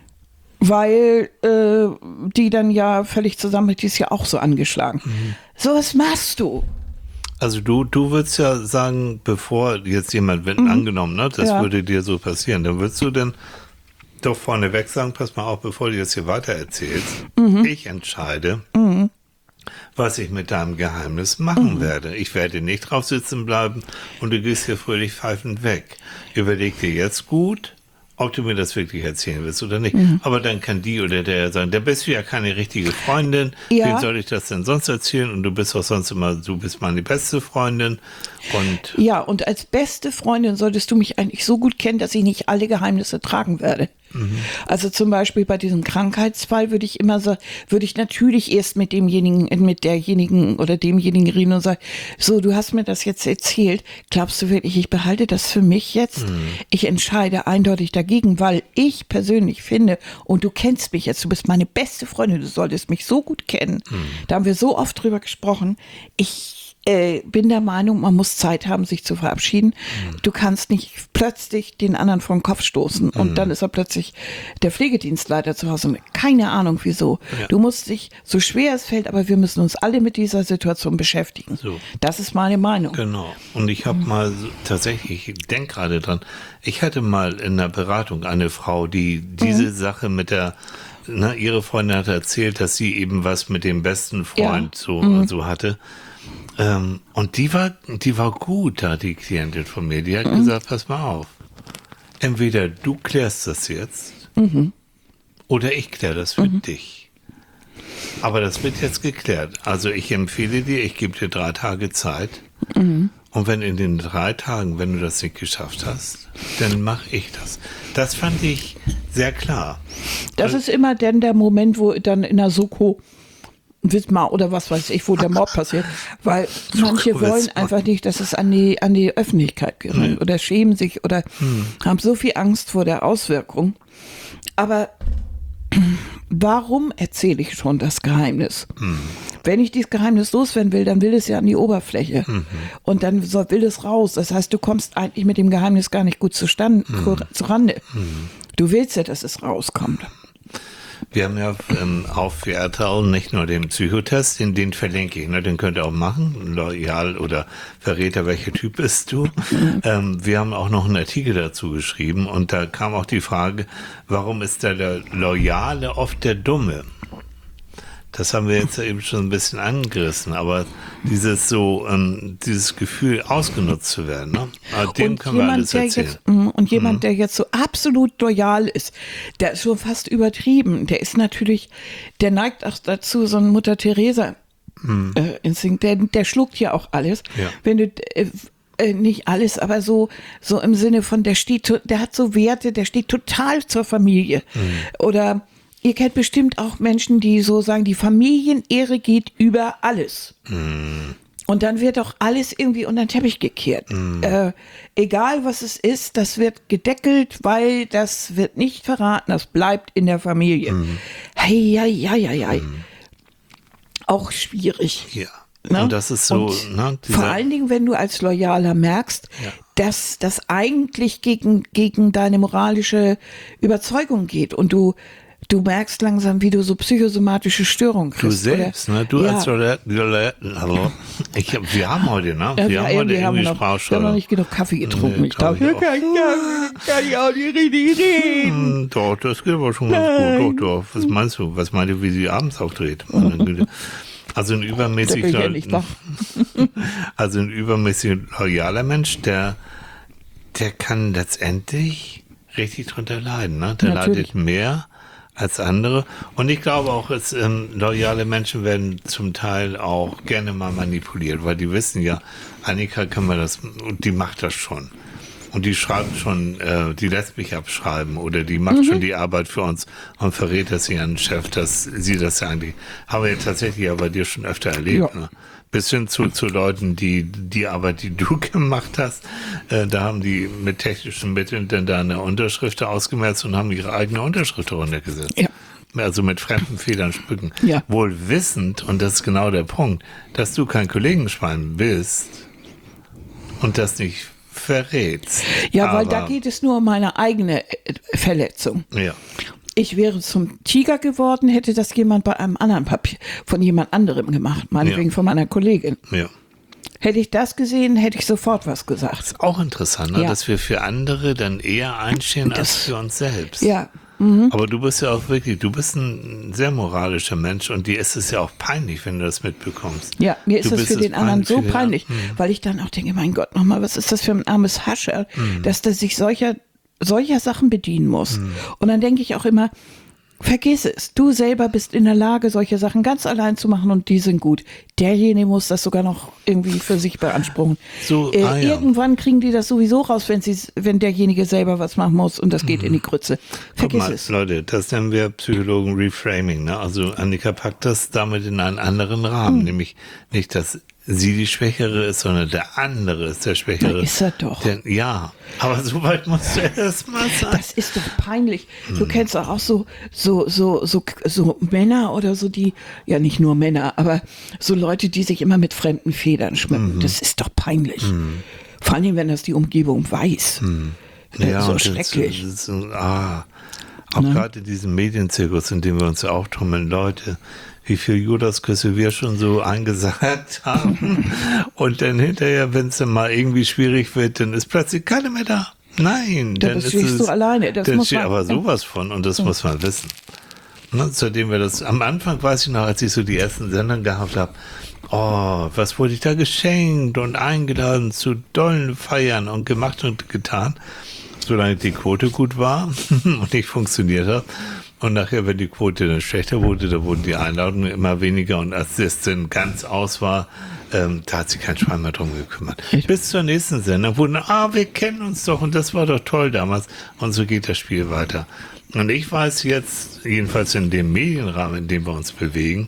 Weil äh, die dann ja völlig zusammen, die ist ja auch so angeschlagen. Mhm. So was machst du. Also du, du würdest ja sagen, bevor jetzt jemand, wenn mhm. angenommen, ne, das ja. würde dir so passieren, dann würdest du dann doch vorneweg sagen, pass mal auf, bevor du jetzt hier weiter erzählst, mhm. ich entscheide, mhm. was ich mit deinem Geheimnis machen mhm. werde. Ich werde nicht drauf sitzen bleiben und du gehst hier fröhlich pfeifend weg. Überleg dir jetzt gut, ob du mir das wirklich erzählen willst oder nicht. Mhm. Aber dann kann die oder der sagen, da bist du ja keine richtige Freundin. Ja. Wem soll ich das denn sonst erzählen? Und du bist auch sonst immer, du bist meine beste Freundin. Und ja, und als beste Freundin solltest du mich eigentlich so gut kennen, dass ich nicht alle Geheimnisse tragen werde. Mhm. Also zum Beispiel bei diesem Krankheitsfall würde ich immer so, würde ich natürlich erst mit demjenigen, mit derjenigen oder demjenigen reden und sagen, so, du hast mir das jetzt erzählt, glaubst du wirklich, ich behalte das für mich jetzt? Mhm. Ich entscheide eindeutig dagegen, weil ich persönlich finde, und du kennst mich jetzt, du bist meine beste Freundin, du solltest mich so gut kennen. Mhm. Da haben wir so oft drüber gesprochen. Ich Äh, bin der Meinung, man muss Zeit haben, sich zu verabschieden. Mhm. Du kannst nicht plötzlich den anderen vom Kopf stoßen und mhm. dann ist er plötzlich der Pflegedienstleiter zu Hause. Keine Ahnung wieso. Ja. Du musst dich, so schwer es fällt, aber wir müssen uns alle mit dieser Situation beschäftigen. So. Das ist meine Meinung. Genau. Und ich habe mhm. mal so, tatsächlich, ich denke gerade dran, ich hatte mal in der Beratung eine Frau, die diese mhm. Sache mit der na, ihre Freundin hat erzählt, dass sie eben was mit dem besten Freund Ja. so, Mhm. so hatte. Ähm, und die war, die war gut da, die Klientin von mir. Die hat Mhm. gesagt, pass mal auf. Entweder du klärst das jetzt Mhm. oder ich kläre das für dich. Aber das wird jetzt geklärt. Also ich empfehle dir, ich gebe dir drei Tage Zeit. Mhm. Und wenn in den drei Tagen, wenn du das nicht geschafft hast, dann mache ich das. Das fand ich sehr klar. Das ist immer dann der Moment, wo dann in der Soko Wismar oder was weiß ich, wo der Mord passiert. Weil manche wollen Wismar. einfach nicht, dass es an die, an die Öffentlichkeit gerät oder schämen sich oder haben so viel Angst vor der Auswirkung. Aber warum erzähle ich schon das Geheimnis? Wenn ich dieses Geheimnis loswerden will, dann will es ja an die Oberfläche. Und dann soll, will es raus. Das heißt, du kommst eigentlich mit dem Geheimnis gar nicht gut zustande, zurande. Du willst ja, dass es rauskommt. Wir haben ja ähm, auf für R T L nicht nur den Psychotest, den, den verlinke ich, ne? Den könnt ihr auch machen, loyal oder Verräter, welcher Typ bist du? ähm, wir haben auch noch einen Artikel dazu geschrieben und da kam auch die Frage, warum ist der, der Loyale oft der Dumme? Das haben wir jetzt ja eben schon ein bisschen angerissen, aber dieses so, ähm, dieses Gefühl ausgenutzt zu werden, ne? Aber dem Und können wir jemand, alles der erzählen. jetzt, mm, und jemand, der jetzt so absolut loyal ist, der ist schon fast übertrieben. Der ist natürlich, der neigt auch dazu, so ein Mutter Teresa äh, Instinkt. Der, der schluckt ja auch alles. Ja. Wenn du äh, äh, nicht alles, aber so, so im Sinne von, der steht, to- der hat so Werte, der steht total zur Familie. Oder ihr kennt bestimmt auch Menschen, die so sagen, die Familienehre geht über alles. Und dann wird auch alles irgendwie unter den Teppich gekehrt. Äh, egal was es ist, das wird gedeckelt, weil das wird nicht verraten, das bleibt in der Familie. Hei, hei, hei, hei, hei. Auch schwierig. Ja. Ne? Und das ist so, Und ne? vor dieser- allen Dingen, wenn du als Loyaler merkst, Ja. dass das eigentlich gegen, gegen deine moralische Überzeugung geht und du Du merkst langsam, wie du so psychosomatische Störungen Du kriegst. selbst, oder? ne? Du ja. als Lola, Lola, hallo. Ich hab, wir haben heute, ne? Wir Ja, haben heute wir haben irgendwie noch, wir haben noch Sprachsteuer. nicht genug Kaffee getrunken. Nee, ich glaube, glaub hier ich kann, kann, kann ich auch nicht richtig reden. Hm, Doch, das geht aber schon ganz Nein. gut. Doch, doch. Was meinst du? Was meint ihr, wie sie abends auftritt? Meine Güte. Also ein Da übermäßig, bin ich ja lo- nicht wach. also ein übermäßig loyaler Mensch, der, der kann letztendlich richtig drunter leiden, ne? Der Natürlich. leidet mehr als andere. Und ich glaube auch, es, ähm, loyale Menschen werden zum Teil auch gerne mal manipuliert, weil die wissen ja, Annika kann man das, und die macht das schon. Und die schreibt schon, äh, die lässt mich abschreiben oder die macht schon die Arbeit für uns und verrät das ihren Chef, dass sie das ja eigentlich, haben wir ja tatsächlich ja bei dir schon öfter erlebt, Ja. ne? Bis hin zu, zu Leuten, die die Arbeit, die du gemacht hast, äh, da haben die mit technischen Mitteln dann deine Unterschrift ausgemerzt und haben ihre eigene Unterschrift darunter gesetzt. Ja. Also mit fremden Federn schmücken. Ja. Wohl wissend, und das ist genau der Punkt, dass du kein Kollegenschwein bist und das nicht verrätst. Ja, weil da Aber- geht es nur um meine eigene äh, Verletzung. Ja. Ich wäre zum Tiger geworden, hätte das jemand bei einem anderen Papier von jemand anderem gemacht, meinetwegen Ja. von meiner Kollegin. Ja. Hätte ich das gesehen, hätte ich sofort was gesagt. Ist auch interessant, ne? Ja. Dass wir für andere dann eher einstehen als Das- für uns selbst. Ja, Aber du bist ja auch wirklich, du bist ein sehr moralischer Mensch und dir ist es ja auch peinlich, wenn du das mitbekommst. ja, mir ist Du das bist für den anderen so für den peinlich, anderen. weil ich dann auch denke, mein Gott, nochmal, was ist das für ein armes Hascher, dass der sich solcher, solcher Sachen bedienen muss. Und dann denke ich auch immer, vergiss es, du selber bist in der Lage, solche Sachen ganz allein zu machen und die sind gut. Derjenige muss das sogar noch irgendwie für sich beanspruchen. So, äh, ah, ja. Irgendwann kriegen die das sowieso raus, wenn, sie, wenn derjenige selber was machen muss und das geht in die Krütze. Guck Vergiss mal, es. Leute, das nennen wir Psychologen Reframing. Ne? Also Annika packt das damit in einen anderen Rahmen, Hm. nämlich nicht, dass sie die Schwächere ist, sondern der andere ist der Schwächere. Da ist er doch. Denn, ja, aber so weit musst du erst mal sein. Das ist doch peinlich. Du kennst doch auch so, so, so, so, so Männer oder so, die, ja nicht nur Männer, aber so Leute, die sich immer mit fremden Federn schmücken. Das ist doch peinlich. Vor allem, wenn das die Umgebung weiß. Äh, so und das- schrecklich. Das ist, so- ah, auch gerade in diesem Medienzirkus, in dem wir uns ja auch tummeln, Leute, wie viel Judasküsse wir schon so eingesagt haben. Und dann hinterher, wenn es dann mal irgendwie schwierig wird, dann ist plötzlich keiner mehr da. Nein, Da dann bist ist stehst es, du alleine. Das dann muss steht man- aber sowas von und das muss man wissen. Ne, seitdem wir das, am Anfang weiß ich noch, als ich so die ersten Sender gehabt habe, oh, was wurde ich da geschenkt und eingeladen zu dollen Feiern und gemacht und getan, solange die Quote gut war und nicht funktioniert hat. Und nachher, wenn die Quote dann schlechter wurde, da wurden die Einladungen immer weniger und als das dann ganz aus war, ähm, da hat sich kein Schwein mehr drum gekümmert. Echt? Bis zur nächsten Sendung wurden, ah, wir kennen uns doch und das war doch toll damals. Und so geht das Spiel weiter. Und ich weiß jetzt, jedenfalls in dem Medienrahmen, in dem wir uns bewegen,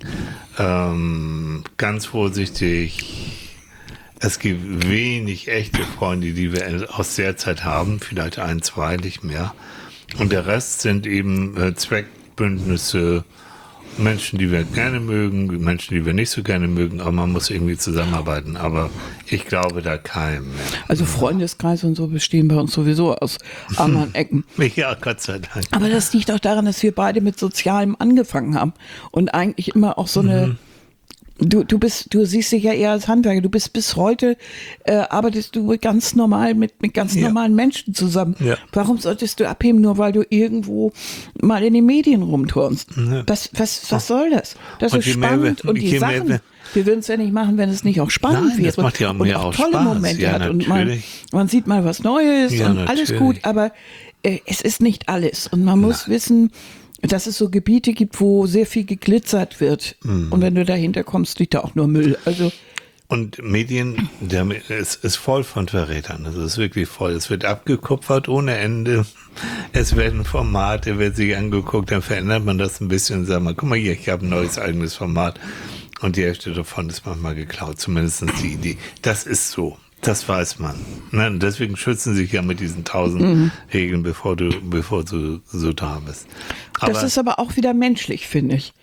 ähm, ganz vorsichtig, es gibt wenig echte Freunde, die wir aus der Zeit haben, vielleicht ein, zwei, nicht mehr. Und der Rest sind eben äh, Zweckbündnisse, Menschen, die wir gerne mögen, Menschen, die wir nicht so gerne mögen, aber man muss irgendwie zusammenarbeiten. Aber ich glaube da keinem mehr. Also Freundeskreise und so bestehen bei uns sowieso aus anderen Ecken. Ja, Gott sei Dank. Aber das liegt auch daran, dass wir beide mit Sozialem angefangen haben und eigentlich immer auch so eine Mhm. Du, du bist, du siehst dich ja eher als Handwerker. Du bist bis heute, äh, arbeitest du ganz normal mit, mit ganz Ja. normalen Menschen zusammen. Ja. Warum solltest du abheben, nur weil du irgendwo mal in den Medien rumturnst? Ja. Was, was, was soll das? Das Und ist je mehr spannend wir- und die je mehr Sachen, wir- wir würden es ja nicht machen, wenn es nicht auch spannend Nein, wäre. das macht ja und mir auch auch tolle Spaß. Momente Ja, hat und man, natürlich. man sieht mal was Neues Ja, und alles natürlich. gut, aber äh, es ist nicht alles und man muss wissen, dass es so Gebiete gibt, wo sehr viel geglitzert wird. Mhm. Und wenn du dahinter kommst, liegt da auch nur Müll. Also Und Medien, der ist, ist voll von Verrätern. Das ist wirklich voll. Es wird abgekupfert ohne Ende. Es werden Formate, wird sich angeguckt, dann verändert man das ein bisschen und sagt mal, guck mal hier, ich habe ein neues eigenes Format. Und die Hälfte davon ist manchmal geklaut, zumindest die Idee. Das ist so. Das weiß man. Ne? Und deswegen schützen sich ja mit diesen tausend Mhm. Regeln, bevor du, bevor du so da bist. Aber das ist aber auch wieder menschlich, finde ich.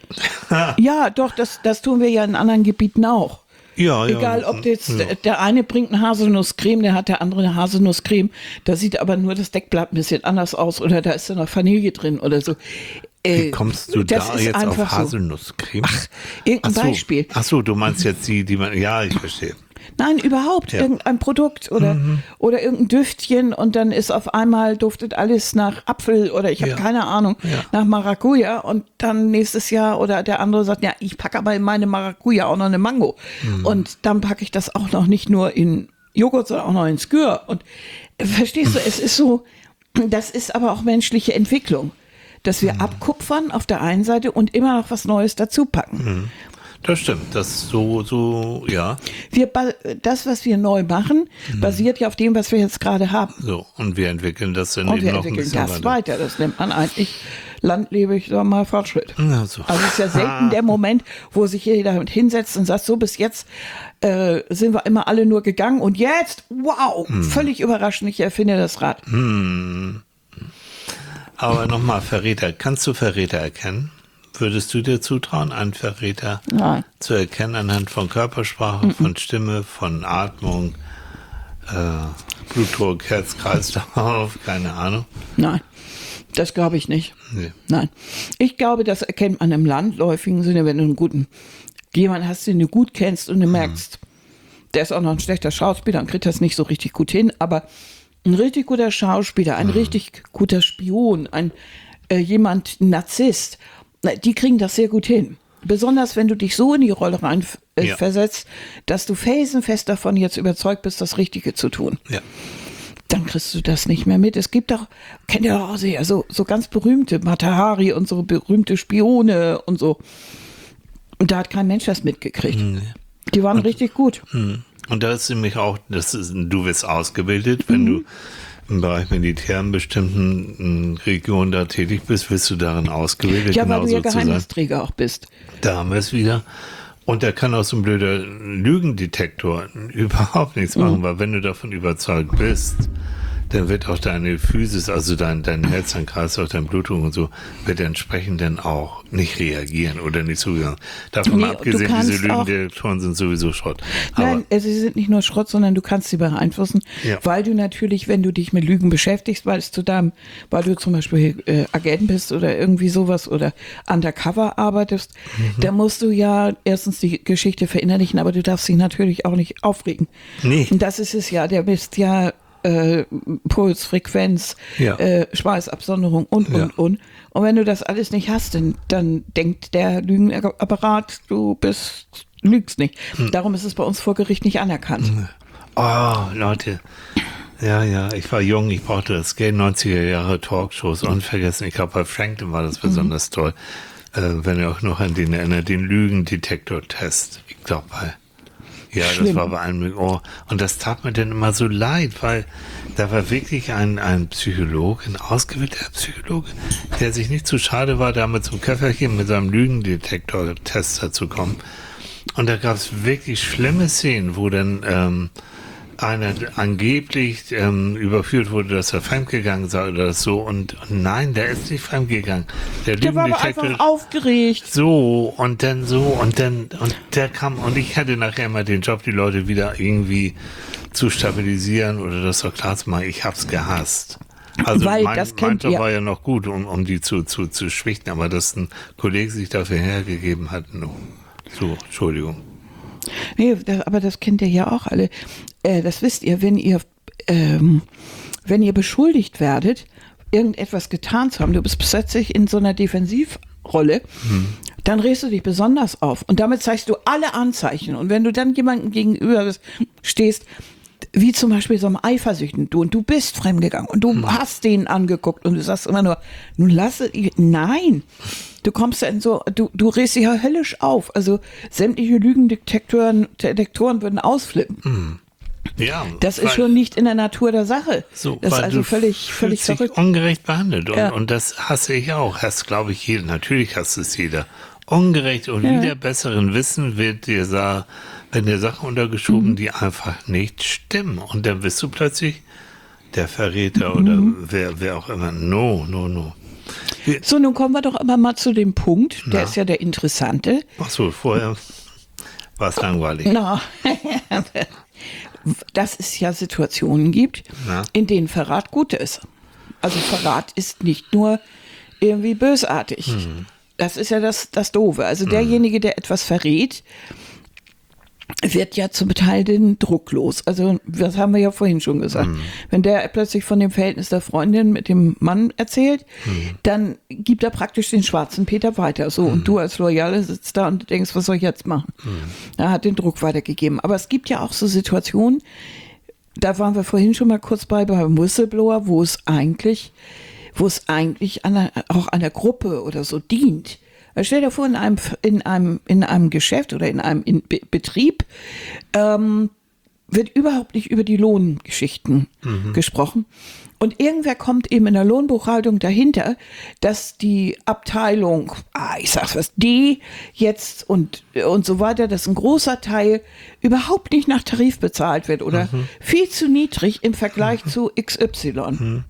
Ja, doch, das, das tun wir ja in anderen Gebieten auch. ja, ja, Egal, ob jetzt ja. der- der eine bringt eine Haselnusscreme, der hat der andere eine Haselnusscreme. Da sieht aber nur das Deckblatt ein bisschen anders aus oder da ist ja noch Vanille drin oder so. Äh, Wie kommst du das da ist jetzt auf einfach so. Haselnusscreme? Ach, Irgendein so. Beispiel. Ach so, du meinst jetzt die, die man, ja, ich verstehe. Nein, überhaupt Ja. irgendein Produkt oder, oder irgendein Düftchen und dann ist auf einmal duftet alles nach Apfel oder ich habe Ja. keine Ahnung, Ja. nach Maracuja und dann nächstes Jahr oder der andere sagt, ja, ich packe aber in meine Maracuja auch noch eine Mango und dann packe ich das auch noch nicht nur in Joghurt, sondern auch noch in Skür und äh, verstehst du, es ist so, das ist aber auch menschliche Entwicklung, dass wir abkupfern auf der einen Seite und immer noch was Neues dazu packen. Das stimmt, das so, so, ja, Wir, ba- das, was wir neu machen, basiert ja auf dem, was wir jetzt gerade haben. so. Und wir entwickeln das dann Und eben wir noch ein entwickeln bisschen das weiter. Das nennt man eigentlich landlebig, sagen wir mal, Fortschritt. Ja, so. Also es ist ja selten der Moment, wo sich jeder damit hinsetzt und sagt, so bis jetzt äh, sind wir immer alle nur gegangen und jetzt, wow, völlig überraschend, ich erfinde das Rad. Aber nochmal, Verräter, kannst du Verräter erkennen? Würdest du dir zutrauen, einen Verräter Nein. zu erkennen anhand von Körpersprache, von Stimme, von Atmung, äh, Blutdruck, Herz-Kreislauf, keine Ahnung? Nein, das glaube ich nicht. Nee. Nein. Ich glaube, das erkennt man im landläufigen Sinne, wenn du einen guten, jemanden hast, den du gut kennst und du merkst, der ist auch noch ein schlechter Schauspieler und kriegt das nicht so richtig gut hin, aber ein richtig guter Schauspieler, ein richtig guter Spion, ein äh, jemand, ein Narzisst, na, die kriegen das sehr gut hin. Besonders wenn du dich so in die Rolle rein äh, Ja. versetzt, dass du felsenfest davon jetzt überzeugt bist, das Richtige zu tun. Ja. Dann kriegst du das nicht mehr mit. Es gibt doch, kennt ihr doch auch sehr, so, so ganz berühmte Mata Hari und so berühmte Spione und so. Und da hat kein Mensch das mitgekriegt. Die waren richtig gut. Hm. Und da ist nämlich auch, das ist, du wirst ausgebildet, wenn du im Bereich Militär in bestimmten äh, Regionen da tätig bist, wirst du darin ausgebildet, Ja, weil du ja genauso zu sein. Geheimnisträger auch bist. Da haben wir es wieder. Und da kann auch so ein blöder Lügendetektor überhaupt nichts machen, weil wenn du davon überzeugt bist, dann wird auch deine Physis, also dein, dein Herz, dein Kreislauf, dein Blutdruck und so, wird entsprechend dann auch nicht reagieren oder nicht zugegangen. Davon Nee, mal du abgesehen, kannst diese auch- Lügendetektoren sind sowieso Schrott. Aber Nein, äh, sie sind nicht nur Schrott, sondern du kannst sie beeinflussen, Ja. weil du natürlich, wenn du dich mit Lügen beschäftigst, weil es zu deinem, weil du zum Beispiel äh, Agent bist oder irgendwie sowas oder undercover arbeitest, Mhm. dann musst du ja erstens die Geschichte verinnerlichen, aber du darfst dich natürlich auch nicht aufregen. Nee. Und das ist es ja, der bist ja äh, Pulsfrequenz, Ja. äh, Schweißabsonderung und, und, Ja. und. Und wenn du das alles nicht hast, dann, dann denkt der Lügenapparat, du bist, lügst nicht. Hm. Darum ist es bei uns vor Gericht nicht anerkannt. Oh, Leute. Ja, ja, ich war jung, ich brauchte das Geld, neunziger Jahre Talkshows, unvergessen. Ich glaube, bei Franklin war das besonders mhm. toll. Äh, wenn ihr auch noch an den erinnert, den Lügendetektor-Test. Ich glaube, bei, ja, Schlimm. Das war bei einem, oh, und das tat mir dann immer so leid, weil da war wirklich ein, ein Psychologe, ein ausgebildeter Psychologe, der sich nicht zu schade war, da mit so einem Köfferchen mit seinem Lügendetektor-Test dazu kommen. Und da gab es wirklich schlimme Szenen, wo dann, ähm, einer angeblich ähm, überführt wurde, dass er fremdgegangen sei oder so. Und, und nein, der ist nicht fremdgegangen. Der, Der war aber einfach aufgeregt. So, und dann so, und dann, und der kam, und ich hatte nachher mal den Job, die Leute wieder irgendwie zu stabilisieren oder das doch klar zu machen. Ich hab's gehasst. Also Weil mein, das mein kennt Job ihr. war ja noch gut, um, um die zu, zu, zu schwichten, aber dass ein Kollege sich dafür hergegeben hat, no. So, Entschuldigung. Nee, das, aber das kennt ihr ja auch alle. Äh, das wisst ihr, wenn ihr, ähm, wenn ihr beschuldigt werdet, irgendetwas getan zu haben, du bist plötzlich in so einer Defensivrolle, hm. dann regst du dich besonders auf. Und damit zeigst du alle Anzeichen. Und wenn du dann jemandem gegenüber stehst, wie zum Beispiel so einem Eifersüchtigen, du und du bist fremdgegangen und du hm. hast den angeguckt und du sagst immer nur, nun lass es, nein. Du kommst dann so, du, du regst dich ja höllisch auf. Also sämtliche Lügendetektoren Detektoren würden ausflippen. Hm. Ja, das ist schon nicht in der Natur der Sache. So, das ist weil also du völlig, völlig dich verrückt. Ungerecht behandelt. Und, Ja. und das hasse ich auch. Hast, glaube ich, jeder. Natürlich hasst es jeder. Ungerecht und Ja. wieder besseren Wissen wird dir sa- wenn dir Sachen untergeschoben, mhm. die einfach nicht stimmen. Und dann bist du plötzlich der Verräter mhm. oder wer, wer auch immer. No, no, no. Wir, so, nun kommen wir doch aber mal zu dem Punkt, der Na. ist ja der interessante. Ach so, vorher war es langweilig. Na, dass es ja Situationen gibt, Na. in denen Verrat gut ist. Also Verrat ist nicht nur irgendwie bösartig. Mhm. Das ist ja das, das Doofe. Also derjenige, der etwas verrät, wird ja zum Teil den Druck los. Also das haben wir ja vorhin schon gesagt. Mhm. Wenn der plötzlich von dem Verhältnis der Freundin mit dem Mann erzählt, mhm. dann gibt er praktisch den schwarzen Peter weiter. So, mhm. und du als Loyale sitzt da und denkst, was soll ich jetzt machen? Mhm. Er hat den Druck weitergegeben. Aber es gibt ja auch so Situationen, da waren wir vorhin schon mal kurz bei, beim Whistleblower, wo es eigentlich, wo es eigentlich einer, auch einer Gruppe oder so dient. Stell dir vor, in einem, in einem, in einem Geschäft oder in einem in Be- Betrieb ähm, wird überhaupt nicht über die Lohngeschichten mhm. gesprochen. Und irgendwer kommt eben in der Lohnbuchhaltung dahinter, dass die Abteilung, ah, ich sag's was, D jetzt und, und so weiter, dass ein großer Teil überhaupt nicht nach Tarif bezahlt wird oder mhm. viel zu niedrig im Vergleich mhm. zu X Y. Mhm.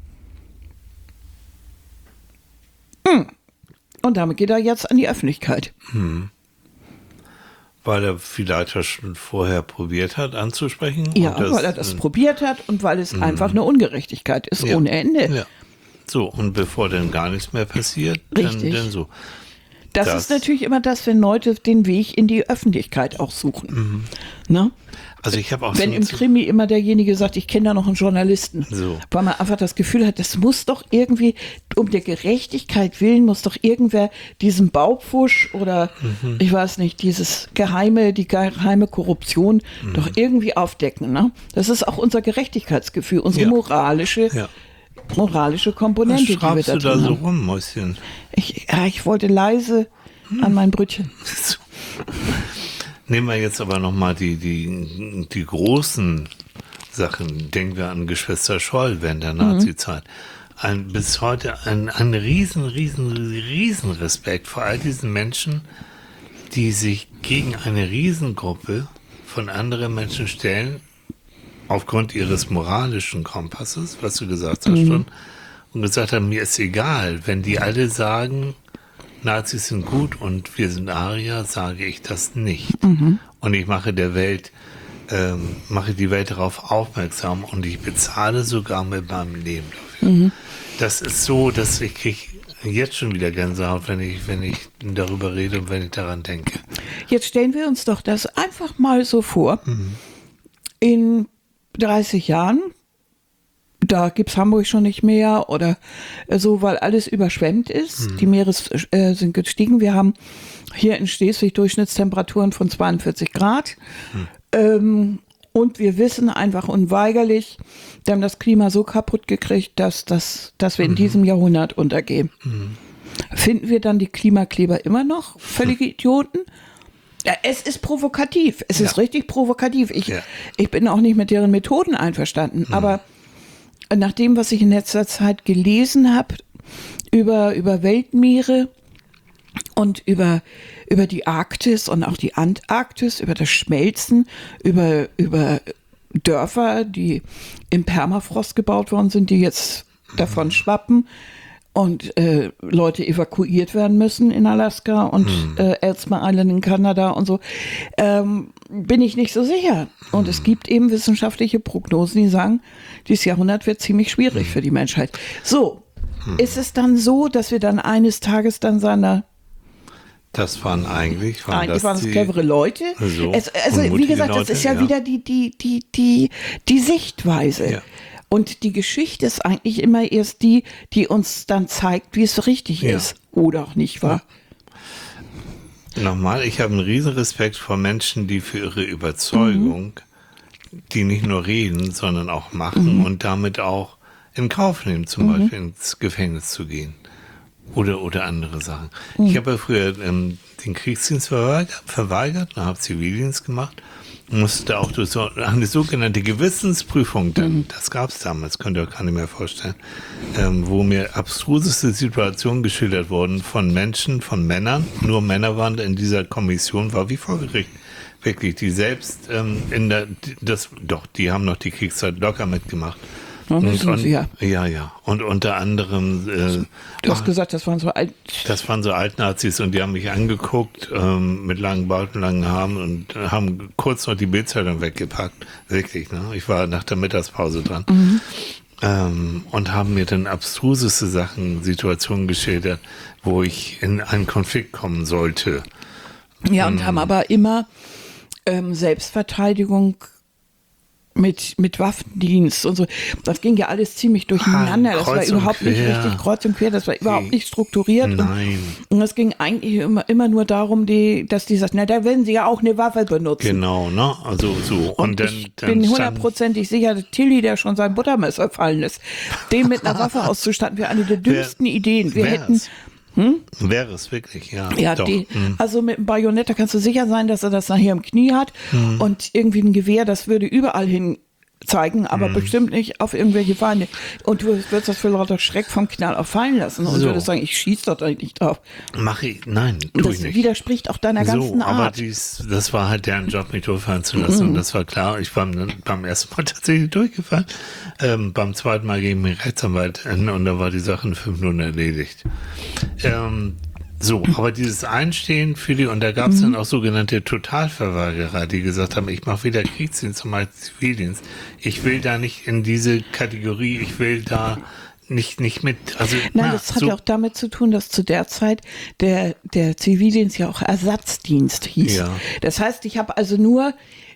Mhm. Und damit geht er jetzt an die Öffentlichkeit. Hm. Weil er vielleicht ja schon vorher probiert hat anzusprechen. Ja, und das, weil er das äh, probiert hat und weil es mh. einfach eine Ungerechtigkeit ist, ja. ohne Ende. Ja. So, und bevor dann gar nichts mehr passiert, Richtig. dann, dann so. Das, das ist natürlich immer das, wenn Leute den Weg in die Öffentlichkeit auch suchen. Mhm. Ne? Also ich habe auch Wenn so im Krimi immer derjenige sagt, ich kenne da noch einen Journalisten, so. weil man einfach das Gefühl hat, das muss doch irgendwie, um der Gerechtigkeit willen, muss doch irgendwer diesen Baupfusch oder mhm. ich weiß nicht, dieses geheime, die geheime Korruption mhm. doch irgendwie aufdecken. Ne? Das ist auch unser Gerechtigkeitsgefühl, unsere ja. moralische ja. moralische Komponente, die wir da du da drin so haben. rum, Mäuschen? Ich, ja, ich wollte leise hm. an mein Brötchen. Nehmen wir jetzt aber nochmal die, die, die großen Sachen. Denken wir an Geschwister Scholl während der Nazi-Zeit. Ein, bis heute ein, ein riesen, riesen, riesen Respekt vor all diesen Menschen, die sich gegen eine Riesengruppe von anderen Menschen stellen, aufgrund ihres moralischen Kompasses, was du gesagt hast mhm. schon, und gesagt haben, mir ist egal, wenn die alle sagen, Nazis sind gut und wir sind Arier, sage ich das nicht. Mhm. Und ich mache der Welt, ähm, mache die Welt darauf aufmerksam und ich bezahle sogar mit meinem Leben dafür. Mhm. Das ist so, dass ich kriege jetzt schon wieder Gänsehaut, wenn ich, wenn ich darüber rede und wenn ich daran denke. Jetzt stellen wir uns doch das einfach mal so vor. Mhm. In dreißig Jahren da gibt's Hamburg schon nicht mehr oder so, weil alles überschwemmt ist. Mhm. Die Meere äh, sind gestiegen. Wir haben hier in Schleswig Durchschnittstemperaturen von zweiundvierzig Grad. Mhm. Ähm, und wir wissen einfach unweigerlich, wir haben das Klima so kaputt gekriegt, dass, dass, dass wir in mhm. diesem Jahrhundert untergehen. Mhm. Finden wir dann die Klimakleber immer noch völlige Idioten? Ja, es ist provokativ. Es ja. ist richtig provokativ. Ich, ja. ich bin auch nicht mit deren Methoden einverstanden. Mhm. Aber nach dem, was ich in letzter Zeit gelesen habe über, über Weltmeere und über, über die Arktis und auch die Antarktis, über das Schmelzen, über, über Dörfer, die im Permafrost gebaut worden sind, die jetzt davon schwappen und äh, Leute evakuiert werden müssen in Alaska und hm. äh, Ellesmere Island in Kanada und so, ähm, bin ich nicht so sicher. Und hm. es gibt eben wissenschaftliche Prognosen, die sagen, dieses Jahrhundert wird ziemlich schwierig hm. für die Menschheit. So, hm. ist es dann so, dass wir dann eines Tages dann seine Das waren eigentlich, waren eigentlich das waren es die, clevere Leute. So, es, also wie gesagt, Leute, das ist ja, ja wieder die, die, die, die, die Sichtweise. Ja. Und die Geschichte ist eigentlich immer erst die, die uns dann zeigt, wie es richtig ja. ist. Oder auch nicht, wahr? Ja. Nochmal, ich habe einen riesen Respekt vor Menschen, die für ihre Überzeugung, mhm. die nicht nur reden, sondern auch machen mhm. und damit auch in Kauf nehmen, zum mhm. Beispiel ins Gefängnis zu gehen. Oder, oder andere Sachen. Mhm. Ich habe ja früher ähm, den Kriegsdienst verweigert, verweigert und habe Zivildienst gemacht. Musste auch durch so eine sogenannte Gewissensprüfung, dann, mhm. das gab es damals, könnt ihr euch gar nicht mehr vorstellen, ähm, wo mir abstruseste Situationen geschildert wurden von Menschen, von Männern, nur Männer waren in dieser Kommission, war wie vor Gericht. Wirklich, die selbst ähm, in der, das, doch, die haben noch die Kriegszeit locker mitgemacht. Und, und, ja. ja, ja. Und unter anderem. Äh, du hast gesagt, das waren so alt. Das waren so Altnazis und die haben mich angeguckt ähm, mit langen Barten, langen Haaren und äh, haben kurz noch die Bildzeitung weggepackt. Wirklich, ne? Ich war nach der Mittagspause dran. Mhm. Ähm, und haben mir dann abstruseste Sachen, Situationen geschildert, wo ich in einen Konflikt kommen sollte. Ja, und ähm, haben aber immer ähm, Selbstverteidigung mit, mit Waffendienst und so. Das ging ja alles ziemlich durcheinander. Das war überhaupt nicht richtig kreuz und quer. Das war überhaupt nicht strukturiert. Nein. Und es ging eigentlich immer, immer nur darum, die, dass die sagten, na, da werden sie ja auch eine Waffe benutzen. Genau, ne? Also so. Und, und dann, ich dann bin hundertprozentig sicher, dass Tilly, der schon sein Buttermesser fallen lässt, den mit einer Waffe auszustatten, wäre eine der dümmsten Wer, Ideen. Wir hätten... Es? Hm? Wäre es wirklich, ja. Ja, doch. Die, hm. also mit dem Bajonett, da kannst du sicher sein, dass er das nachher im Knie hat. Hm. Und irgendwie ein Gewehr, das würde überall hin zeigen, aber hm. bestimmt nicht auf irgendwelche Feinde. Und du würdest das für lauter Schreck vom Knall auch fallen lassen und so. Würdest sagen, ich schieße doch eigentlich nicht drauf. Mach ich, nein, tu das ich nicht. Widerspricht auch deiner ganzen so, Art. Aber dies, das war halt deren Job, mich durchfallen zu lassen. Mhm. Und das war klar. Ich war beim ersten Mal tatsächlich durchgefallen. Ähm, beim zweiten Mal gegen den Rechtsanwalt und da war die Sache in fünf Minuten erledigt. Ähm, So, aber dieses Einstehen für die, und da gab es mhm. dann auch sogenannte Totalverweigerer, die gesagt haben, ich mache weder Kriegsdienst noch mal Zivildienst. Ich will da nicht in diese Kategorie, ich will da nicht, nicht mit. Also, Nein, na, das hat so ja auch damit zu tun, dass zu der Zeit der, der Zivildienst ja auch Ersatzdienst hieß. Ja. Das heißt, ich habe also nur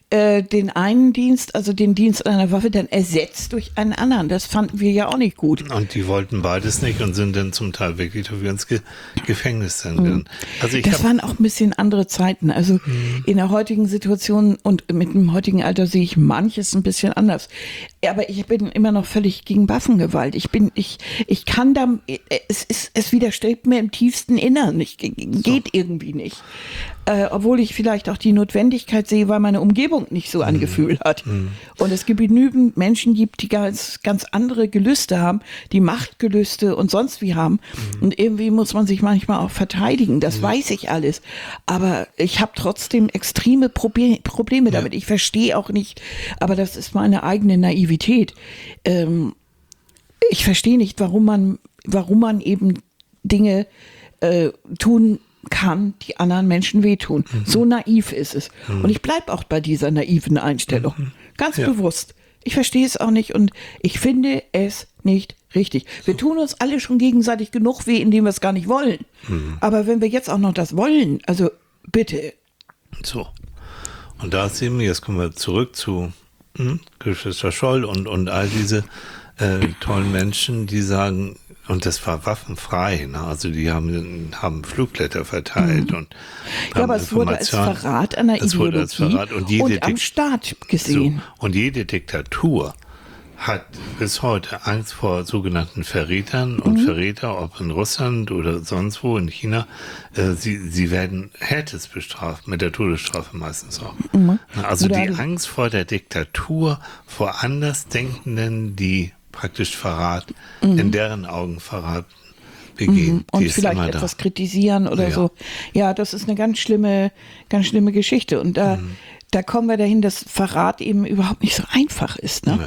den einen Dienst, also den Dienst an einer Waffe, dann ersetzt durch einen anderen. Das fanden wir ja auch nicht gut. Und die wollten beides nicht und sind dann zum Teil wirklich dafür ins Ge- Gefängnis dann. Mhm. Also ich das waren auch ein bisschen andere Zeiten. Also mhm. in der heutigen Situation und mit dem heutigen Alter sehe ich manches ein bisschen anders. Aber ich bin immer noch völlig gegen Waffengewalt. Ich bin, ich, ich kann da, es ist, es widerstrebt mir im tiefsten Innern. Ich, geht so. irgendwie nicht. Äh, obwohl ich vielleicht auch die Notwendigkeit sehe, weil meine Umgebung nicht so ein mm. Gefühl hat. Mm. Und es gibt genügend Menschen gibt, die ganz, ganz andere Gelüste haben, die Machtgelüste und sonst wie haben. Mm. Und irgendwie muss man sich manchmal auch verteidigen. Das mm. weiß ich alles. Aber ich habe trotzdem extreme Probe- Probleme ja. damit. Ich verstehe auch nicht, aber das ist meine eigene Naivität. Ähm, ich verstehe nicht, warum man, warum man eben Dinge äh, tun kann, die anderen Menschen wehtun. Mhm. So naiv ist es. Mhm. Und ich bleibe auch bei dieser naiven Einstellung. Mhm. Ganz ja. bewusst. Ich verstehe es auch nicht und ich finde es nicht richtig. Wir tun uns alle schon gegenseitig genug weh, indem wir es gar nicht wollen. Mhm. Aber wenn wir jetzt auch noch das wollen, also bitte. So. Und da sehen wir, jetzt kommen wir zurück zu hm, Geschwister Scholl und, und all diese äh, tollen Menschen, die sagen, und das war waffenfrei, ne? Also die haben, haben Flugblätter verteilt Mhm. und Ja, aber es wurde als Verrat an der Es wurde als Ideologie Verrat und jede und am Dik- Staat gesehen. So. Und jede Diktatur hat bis heute Angst vor sogenannten Verrätern und Mhm. Verräter, ob in Russland oder sonst wo, in China, äh, sie, sie werden härtest bestraft, mit der Todesstrafe meistens auch. Also Oder die die- Angst vor der Diktatur, vor Andersdenkenden, die praktisch Verrat, in deren Augen Verrat begehen, die Und ist vielleicht immer da. etwas kritisieren oder Ja. so. Ja, das ist eine ganz schlimme, ganz schlimme Geschichte. Und da, Mhm. da kommen wir dahin, dass Verrat eben überhaupt nicht so einfach ist. Ne? Ja.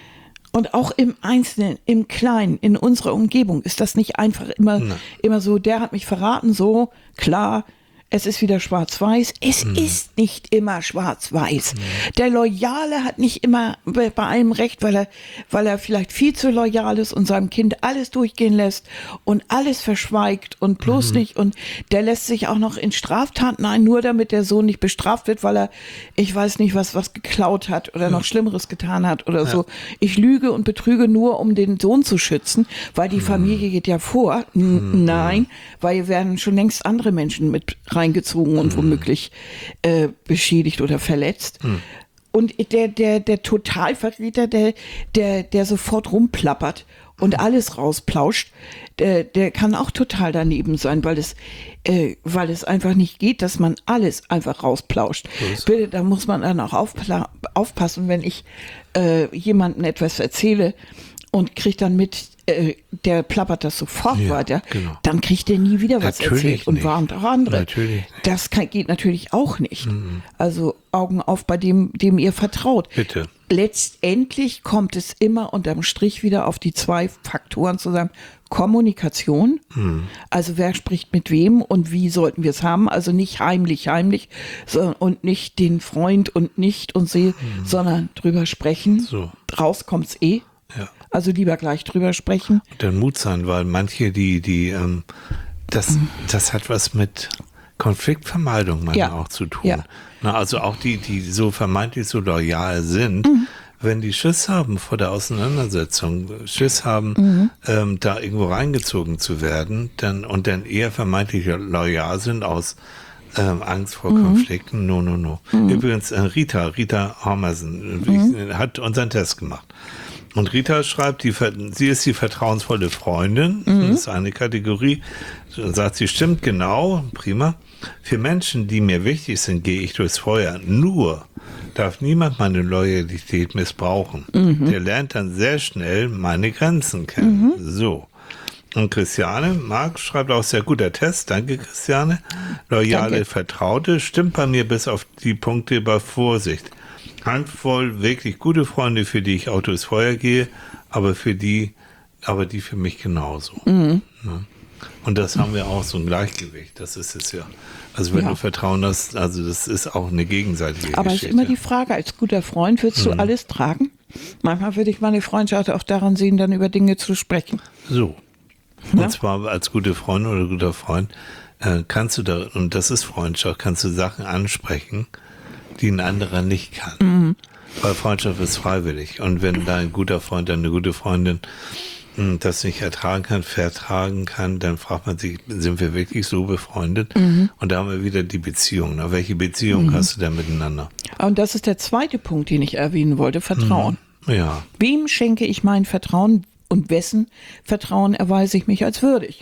Und auch im Einzelnen, im Kleinen, in unserer Umgebung ist das nicht einfach immer, Nein. immer so, der hat mich verraten, so, klar, es ist wieder schwarz-weiß. Es Mhm. ist nicht immer schwarz-weiß. Der Loyale hat nicht immer bei bei allem recht, weil er, weil er vielleicht viel zu loyal ist und seinem Kind alles durchgehen lässt und alles verschweigt und bloß Mhm. nicht. Und der lässt sich auch noch in Straftaten ein, nur damit der Sohn nicht bestraft wird, weil er, ich weiß nicht, was, was geklaut hat oder noch Schlimmeres getan hat oder so. Ich lüge und betrüge nur, um den Sohn zu schützen, weil die Familie geht ja vor. N Nein, weil hier werden schon längst andere Menschen mit reingezogen und womöglich äh, beschädigt oder verletzt. Und der, der, der Totalverräter, der, der, der sofort rumplappert und alles rausplauscht, der, der kann auch total daneben sein, weil es, äh, weil es einfach nicht geht, dass man alles einfach rausplauscht. Bitte, da muss man dann auch aufpla- aufpassen, wenn ich äh, jemandem etwas erzähle und kriege dann mit, äh, der plappert das sofort Ja, weiter, genau. dann kriegt der nie wieder was Natürlich erzählt und nicht. warnt auch andere. Natürlich nicht. Das kann, geht natürlich auch nicht. Mhm. Also Augen auf bei dem, dem ihr vertraut. Bitte. Letztendlich kommt es immer unterm Strich wieder auf die zwei Faktoren zusammen. Kommunikation, Mhm. also wer spricht mit wem und wie sollten wir es haben, also nicht heimlich, heimlich so, und nicht den Freund und nicht und sie, sondern drüber sprechen. Mhm. So. Raus kommt's eh. Ja. Also lieber gleich drüber sprechen. Dann Mut sein, weil manche, die, die, ähm, das, das hat was mit Konfliktvermeidung manchmal Ja. auch zu tun. Ja. Na, also auch die, die so vermeintlich so loyal sind, Mhm. wenn die Schiss haben vor der Auseinandersetzung, Schiss haben, Mhm. ähm, da irgendwo reingezogen zu werden, dann, und dann eher vermeintlich loyal sind aus ähm, Angst vor Mhm. Konflikten, no, no, no. Übrigens, äh, Rita, Rita Hormersen, Mhm. äh, hat unseren Test gemacht. Und Rita schreibt, die, ver- sie ist die vertrauensvolle Freundin, Mhm. das ist eine Kategorie, so sagt sie, stimmt genau, prima. Für Menschen, die mir wichtig sind, gehe ich durchs Feuer. Nur darf niemand meine Loyalität missbrauchen. Mhm. Der lernt dann sehr schnell meine Grenzen kennen. So. Und Christiane, Marc schreibt auch sehr guter Test, danke Christiane. Loyale Danke. Vertraute, stimmt bei mir bis auf die Punkte über Vorsicht. Handvoll wirklich gute Freunde, für die ich auch durchs Feuer gehe, aber für die, aber die für mich genauso. Mhm. Ne? Und das haben wir auch, so ein Gleichgewicht, das ist es ja. Also wenn Ja. du Vertrauen hast, also das ist auch eine gegenseitige Aber es Geschichte. ist immer die Frage, als guter Freund, würdest du alles tragen? Manchmal würde ich meine Freundschaft auch daran sehen, dann über Dinge zu sprechen. So. Ja. Und zwar als gute Freundin oder guter Freund äh, kannst du da, und das ist Freundschaft, kannst du Sachen ansprechen, die ein anderer nicht kann. Mhm. Weil Freundschaft ist freiwillig. Und wenn dein guter Freund, deine gute Freundin mh, das nicht ertragen kann, vertragen kann, dann fragt man sich, sind wir wirklich so befreundet? Mhm. Und da haben wir wieder die Beziehung. Na, welche Beziehung hast du da miteinander? Und das ist der zweite Punkt, den ich erwähnen wollte, Vertrauen. Ja. Wem schenke ich mein Vertrauen und wessen Vertrauen erweise ich mich als würdig?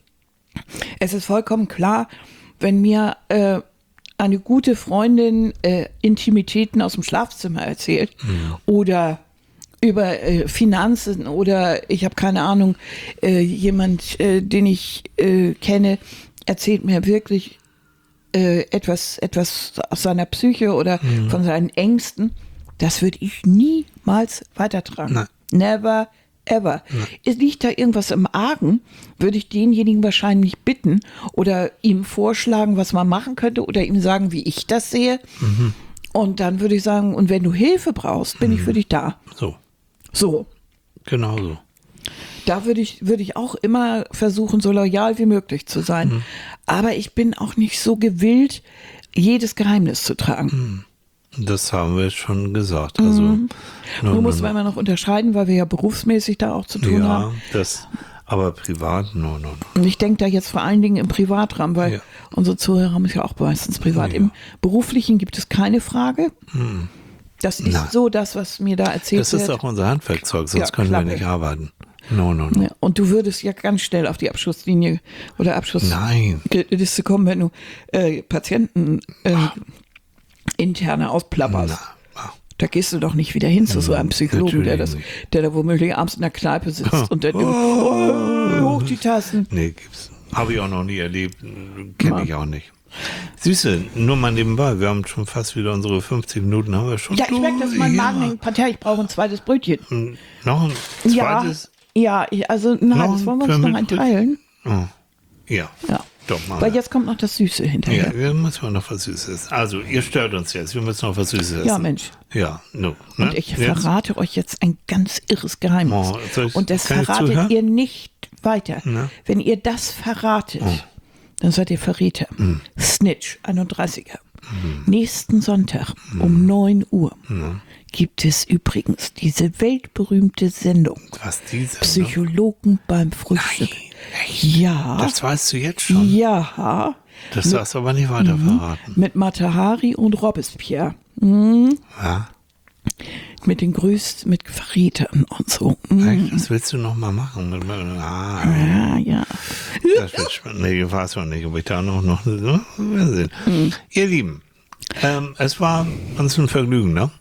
Es ist vollkommen klar, wenn mir äh, eine gute Freundin äh, Intimitäten aus dem Schlafzimmer erzählt oder über äh, Finanzen oder ich habe keine Ahnung, äh, jemand, äh, den ich äh, kenne, erzählt mir wirklich äh, etwas, etwas aus seiner Psyche oder von seinen Ängsten, das würde ich niemals weitertragen. Nein. Never ever. Es liegt da irgendwas im Argen, würde ich denjenigen wahrscheinlich bitten oder ihm vorschlagen, was man machen könnte oder ihm sagen, wie ich das sehe. Und dann würde ich sagen, und wenn du Hilfe brauchst, bin ich für dich da. So. So. Genau so. Da würde ich, würde ich auch immer versuchen, so loyal wie möglich zu sein. Mhm. Aber ich bin auch nicht so gewillt, jedes Geheimnis zu tragen. Das haben wir schon gesagt. Also, Mhm. no, Nur no, muss no. man immer noch unterscheiden, weil wir ja berufsmäßig da auch zu tun Ja, haben. das, aber privat, no, no, no. Und ich denke da jetzt vor allen Dingen im Privatrahmen, weil Ja. unsere Zuhörer haben es ja auch meistens privat. Ja. Im Beruflichen gibt es keine Frage. Das ist Nein. so das, was mir da erzählt Das ist wird. auch unser Handwerkzeug, sonst Ja, können Klappe. wir nicht arbeiten. No, no, no. Ja, und du würdest ja ganz schnell auf die Abschlusslinie oder Nein. Abschlussliste kommen, wenn du äh, Patienten äh, interne ausplapperst. Na, Da gehst du doch nicht wieder hin zu so einem Psychologen, der, das, natürlich der da womöglich abends in der Kneipe sitzt und dann oh, hoch die Tassen. nee, gibt's. Habe ich auch noch nie erlebt. Kenne ich auch nicht. Süße, nur mal nebenbei. Wir haben schon fast wieder unsere fünfzig Minuten. Haben wir schon Ja, ich merke, dass mein Ja. Magen hängt. Partei, ich brauche ein zweites Brötchen. Noch ein Ja, zweites? ja, ich, also nein, Noch das ein wollen wir uns noch Firmenbrötchen? einteilen. Oh. Ja. Ja. Doch mal. Weil jetzt kommt noch das Süße hinterher. Ja, wir müssen noch was Süßes. Also, ihr stört uns jetzt. Wir müssen noch was Süßes essen. Ja, Mensch. Ja, no. Ne? Und ich Jetzt? verrate euch jetzt ein ganz irres Geheimnis. Oh, soll ich- Und das kann ich verratet zuhören? ihr nicht weiter. Na? Wenn ihr das verratet, Oh. dann seid ihr Verräter. Mm. Snitch, einunddreißiger. Nächsten Sonntag um neun Uhr gibt es übrigens diese weltberühmte Sendung Was diese? Ne? Psychologen beim Frühstück. Ja, Das weißt du jetzt schon. ja, Das darfst du aber nicht weiter Mhm. verraten. mit Mata Hari und Robespierre. Ja? Mit den größten, mit Verrätern und so. Mhm. Echt? Was willst du noch mal machen? Ah, Ja, ja. das wird spannend. Nee, ich weiß auch nicht, ob ich da noch, noch ne? Wir sehen. Mhm. Ihr Lieben, ähm, es war uns ein Vergnügen, ne?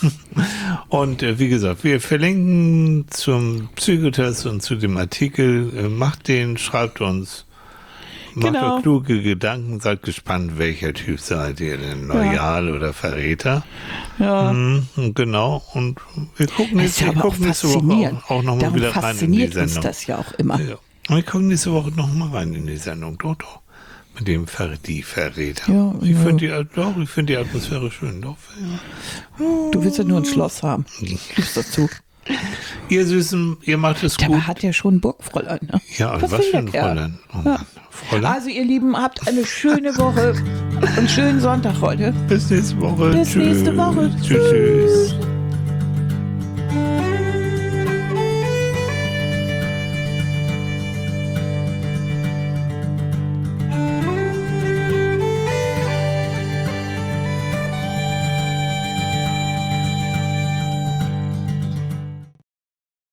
Und äh, wie gesagt, wir verlinken zum Psychotest und zu dem Artikel. Äh, macht den, schreibt uns. Macht Genau. euch kluge Gedanken, seid gespannt, welcher Typ seid ihr denn? Loyal oder Verräter? Ja. Mhm, genau. Und wir gucken Das jetzt, ist ja wir aber auch gucken nächste Woche faszinierend. auch, auch nochmal Darum wieder rein in die fasziniert uns Sendung. das ja auch immer. Ja. Und wir gucken nächste Woche nochmal rein in die Sendung. Doch, doch. Mit dem Ver die Verräter. Ja, ich ja. finde die, doch, ich finde die Atmosphäre schön. Doch, ja. Du willst ja nur ein Schloss haben. Gibst dazu. Ihr Süßen, ihr macht es gut. Dabei hat ja schon ein Burgfräulein. Ne? Ja, was, will für der ein Kerl? Fräulein. Oh, Ja. Mann. Fräulein. Also ihr Lieben, habt eine schöne Woche. Einen schönen Sonntag heute. Bis nächste Woche. Bis nächste Woche. Tschüss. Tschüss.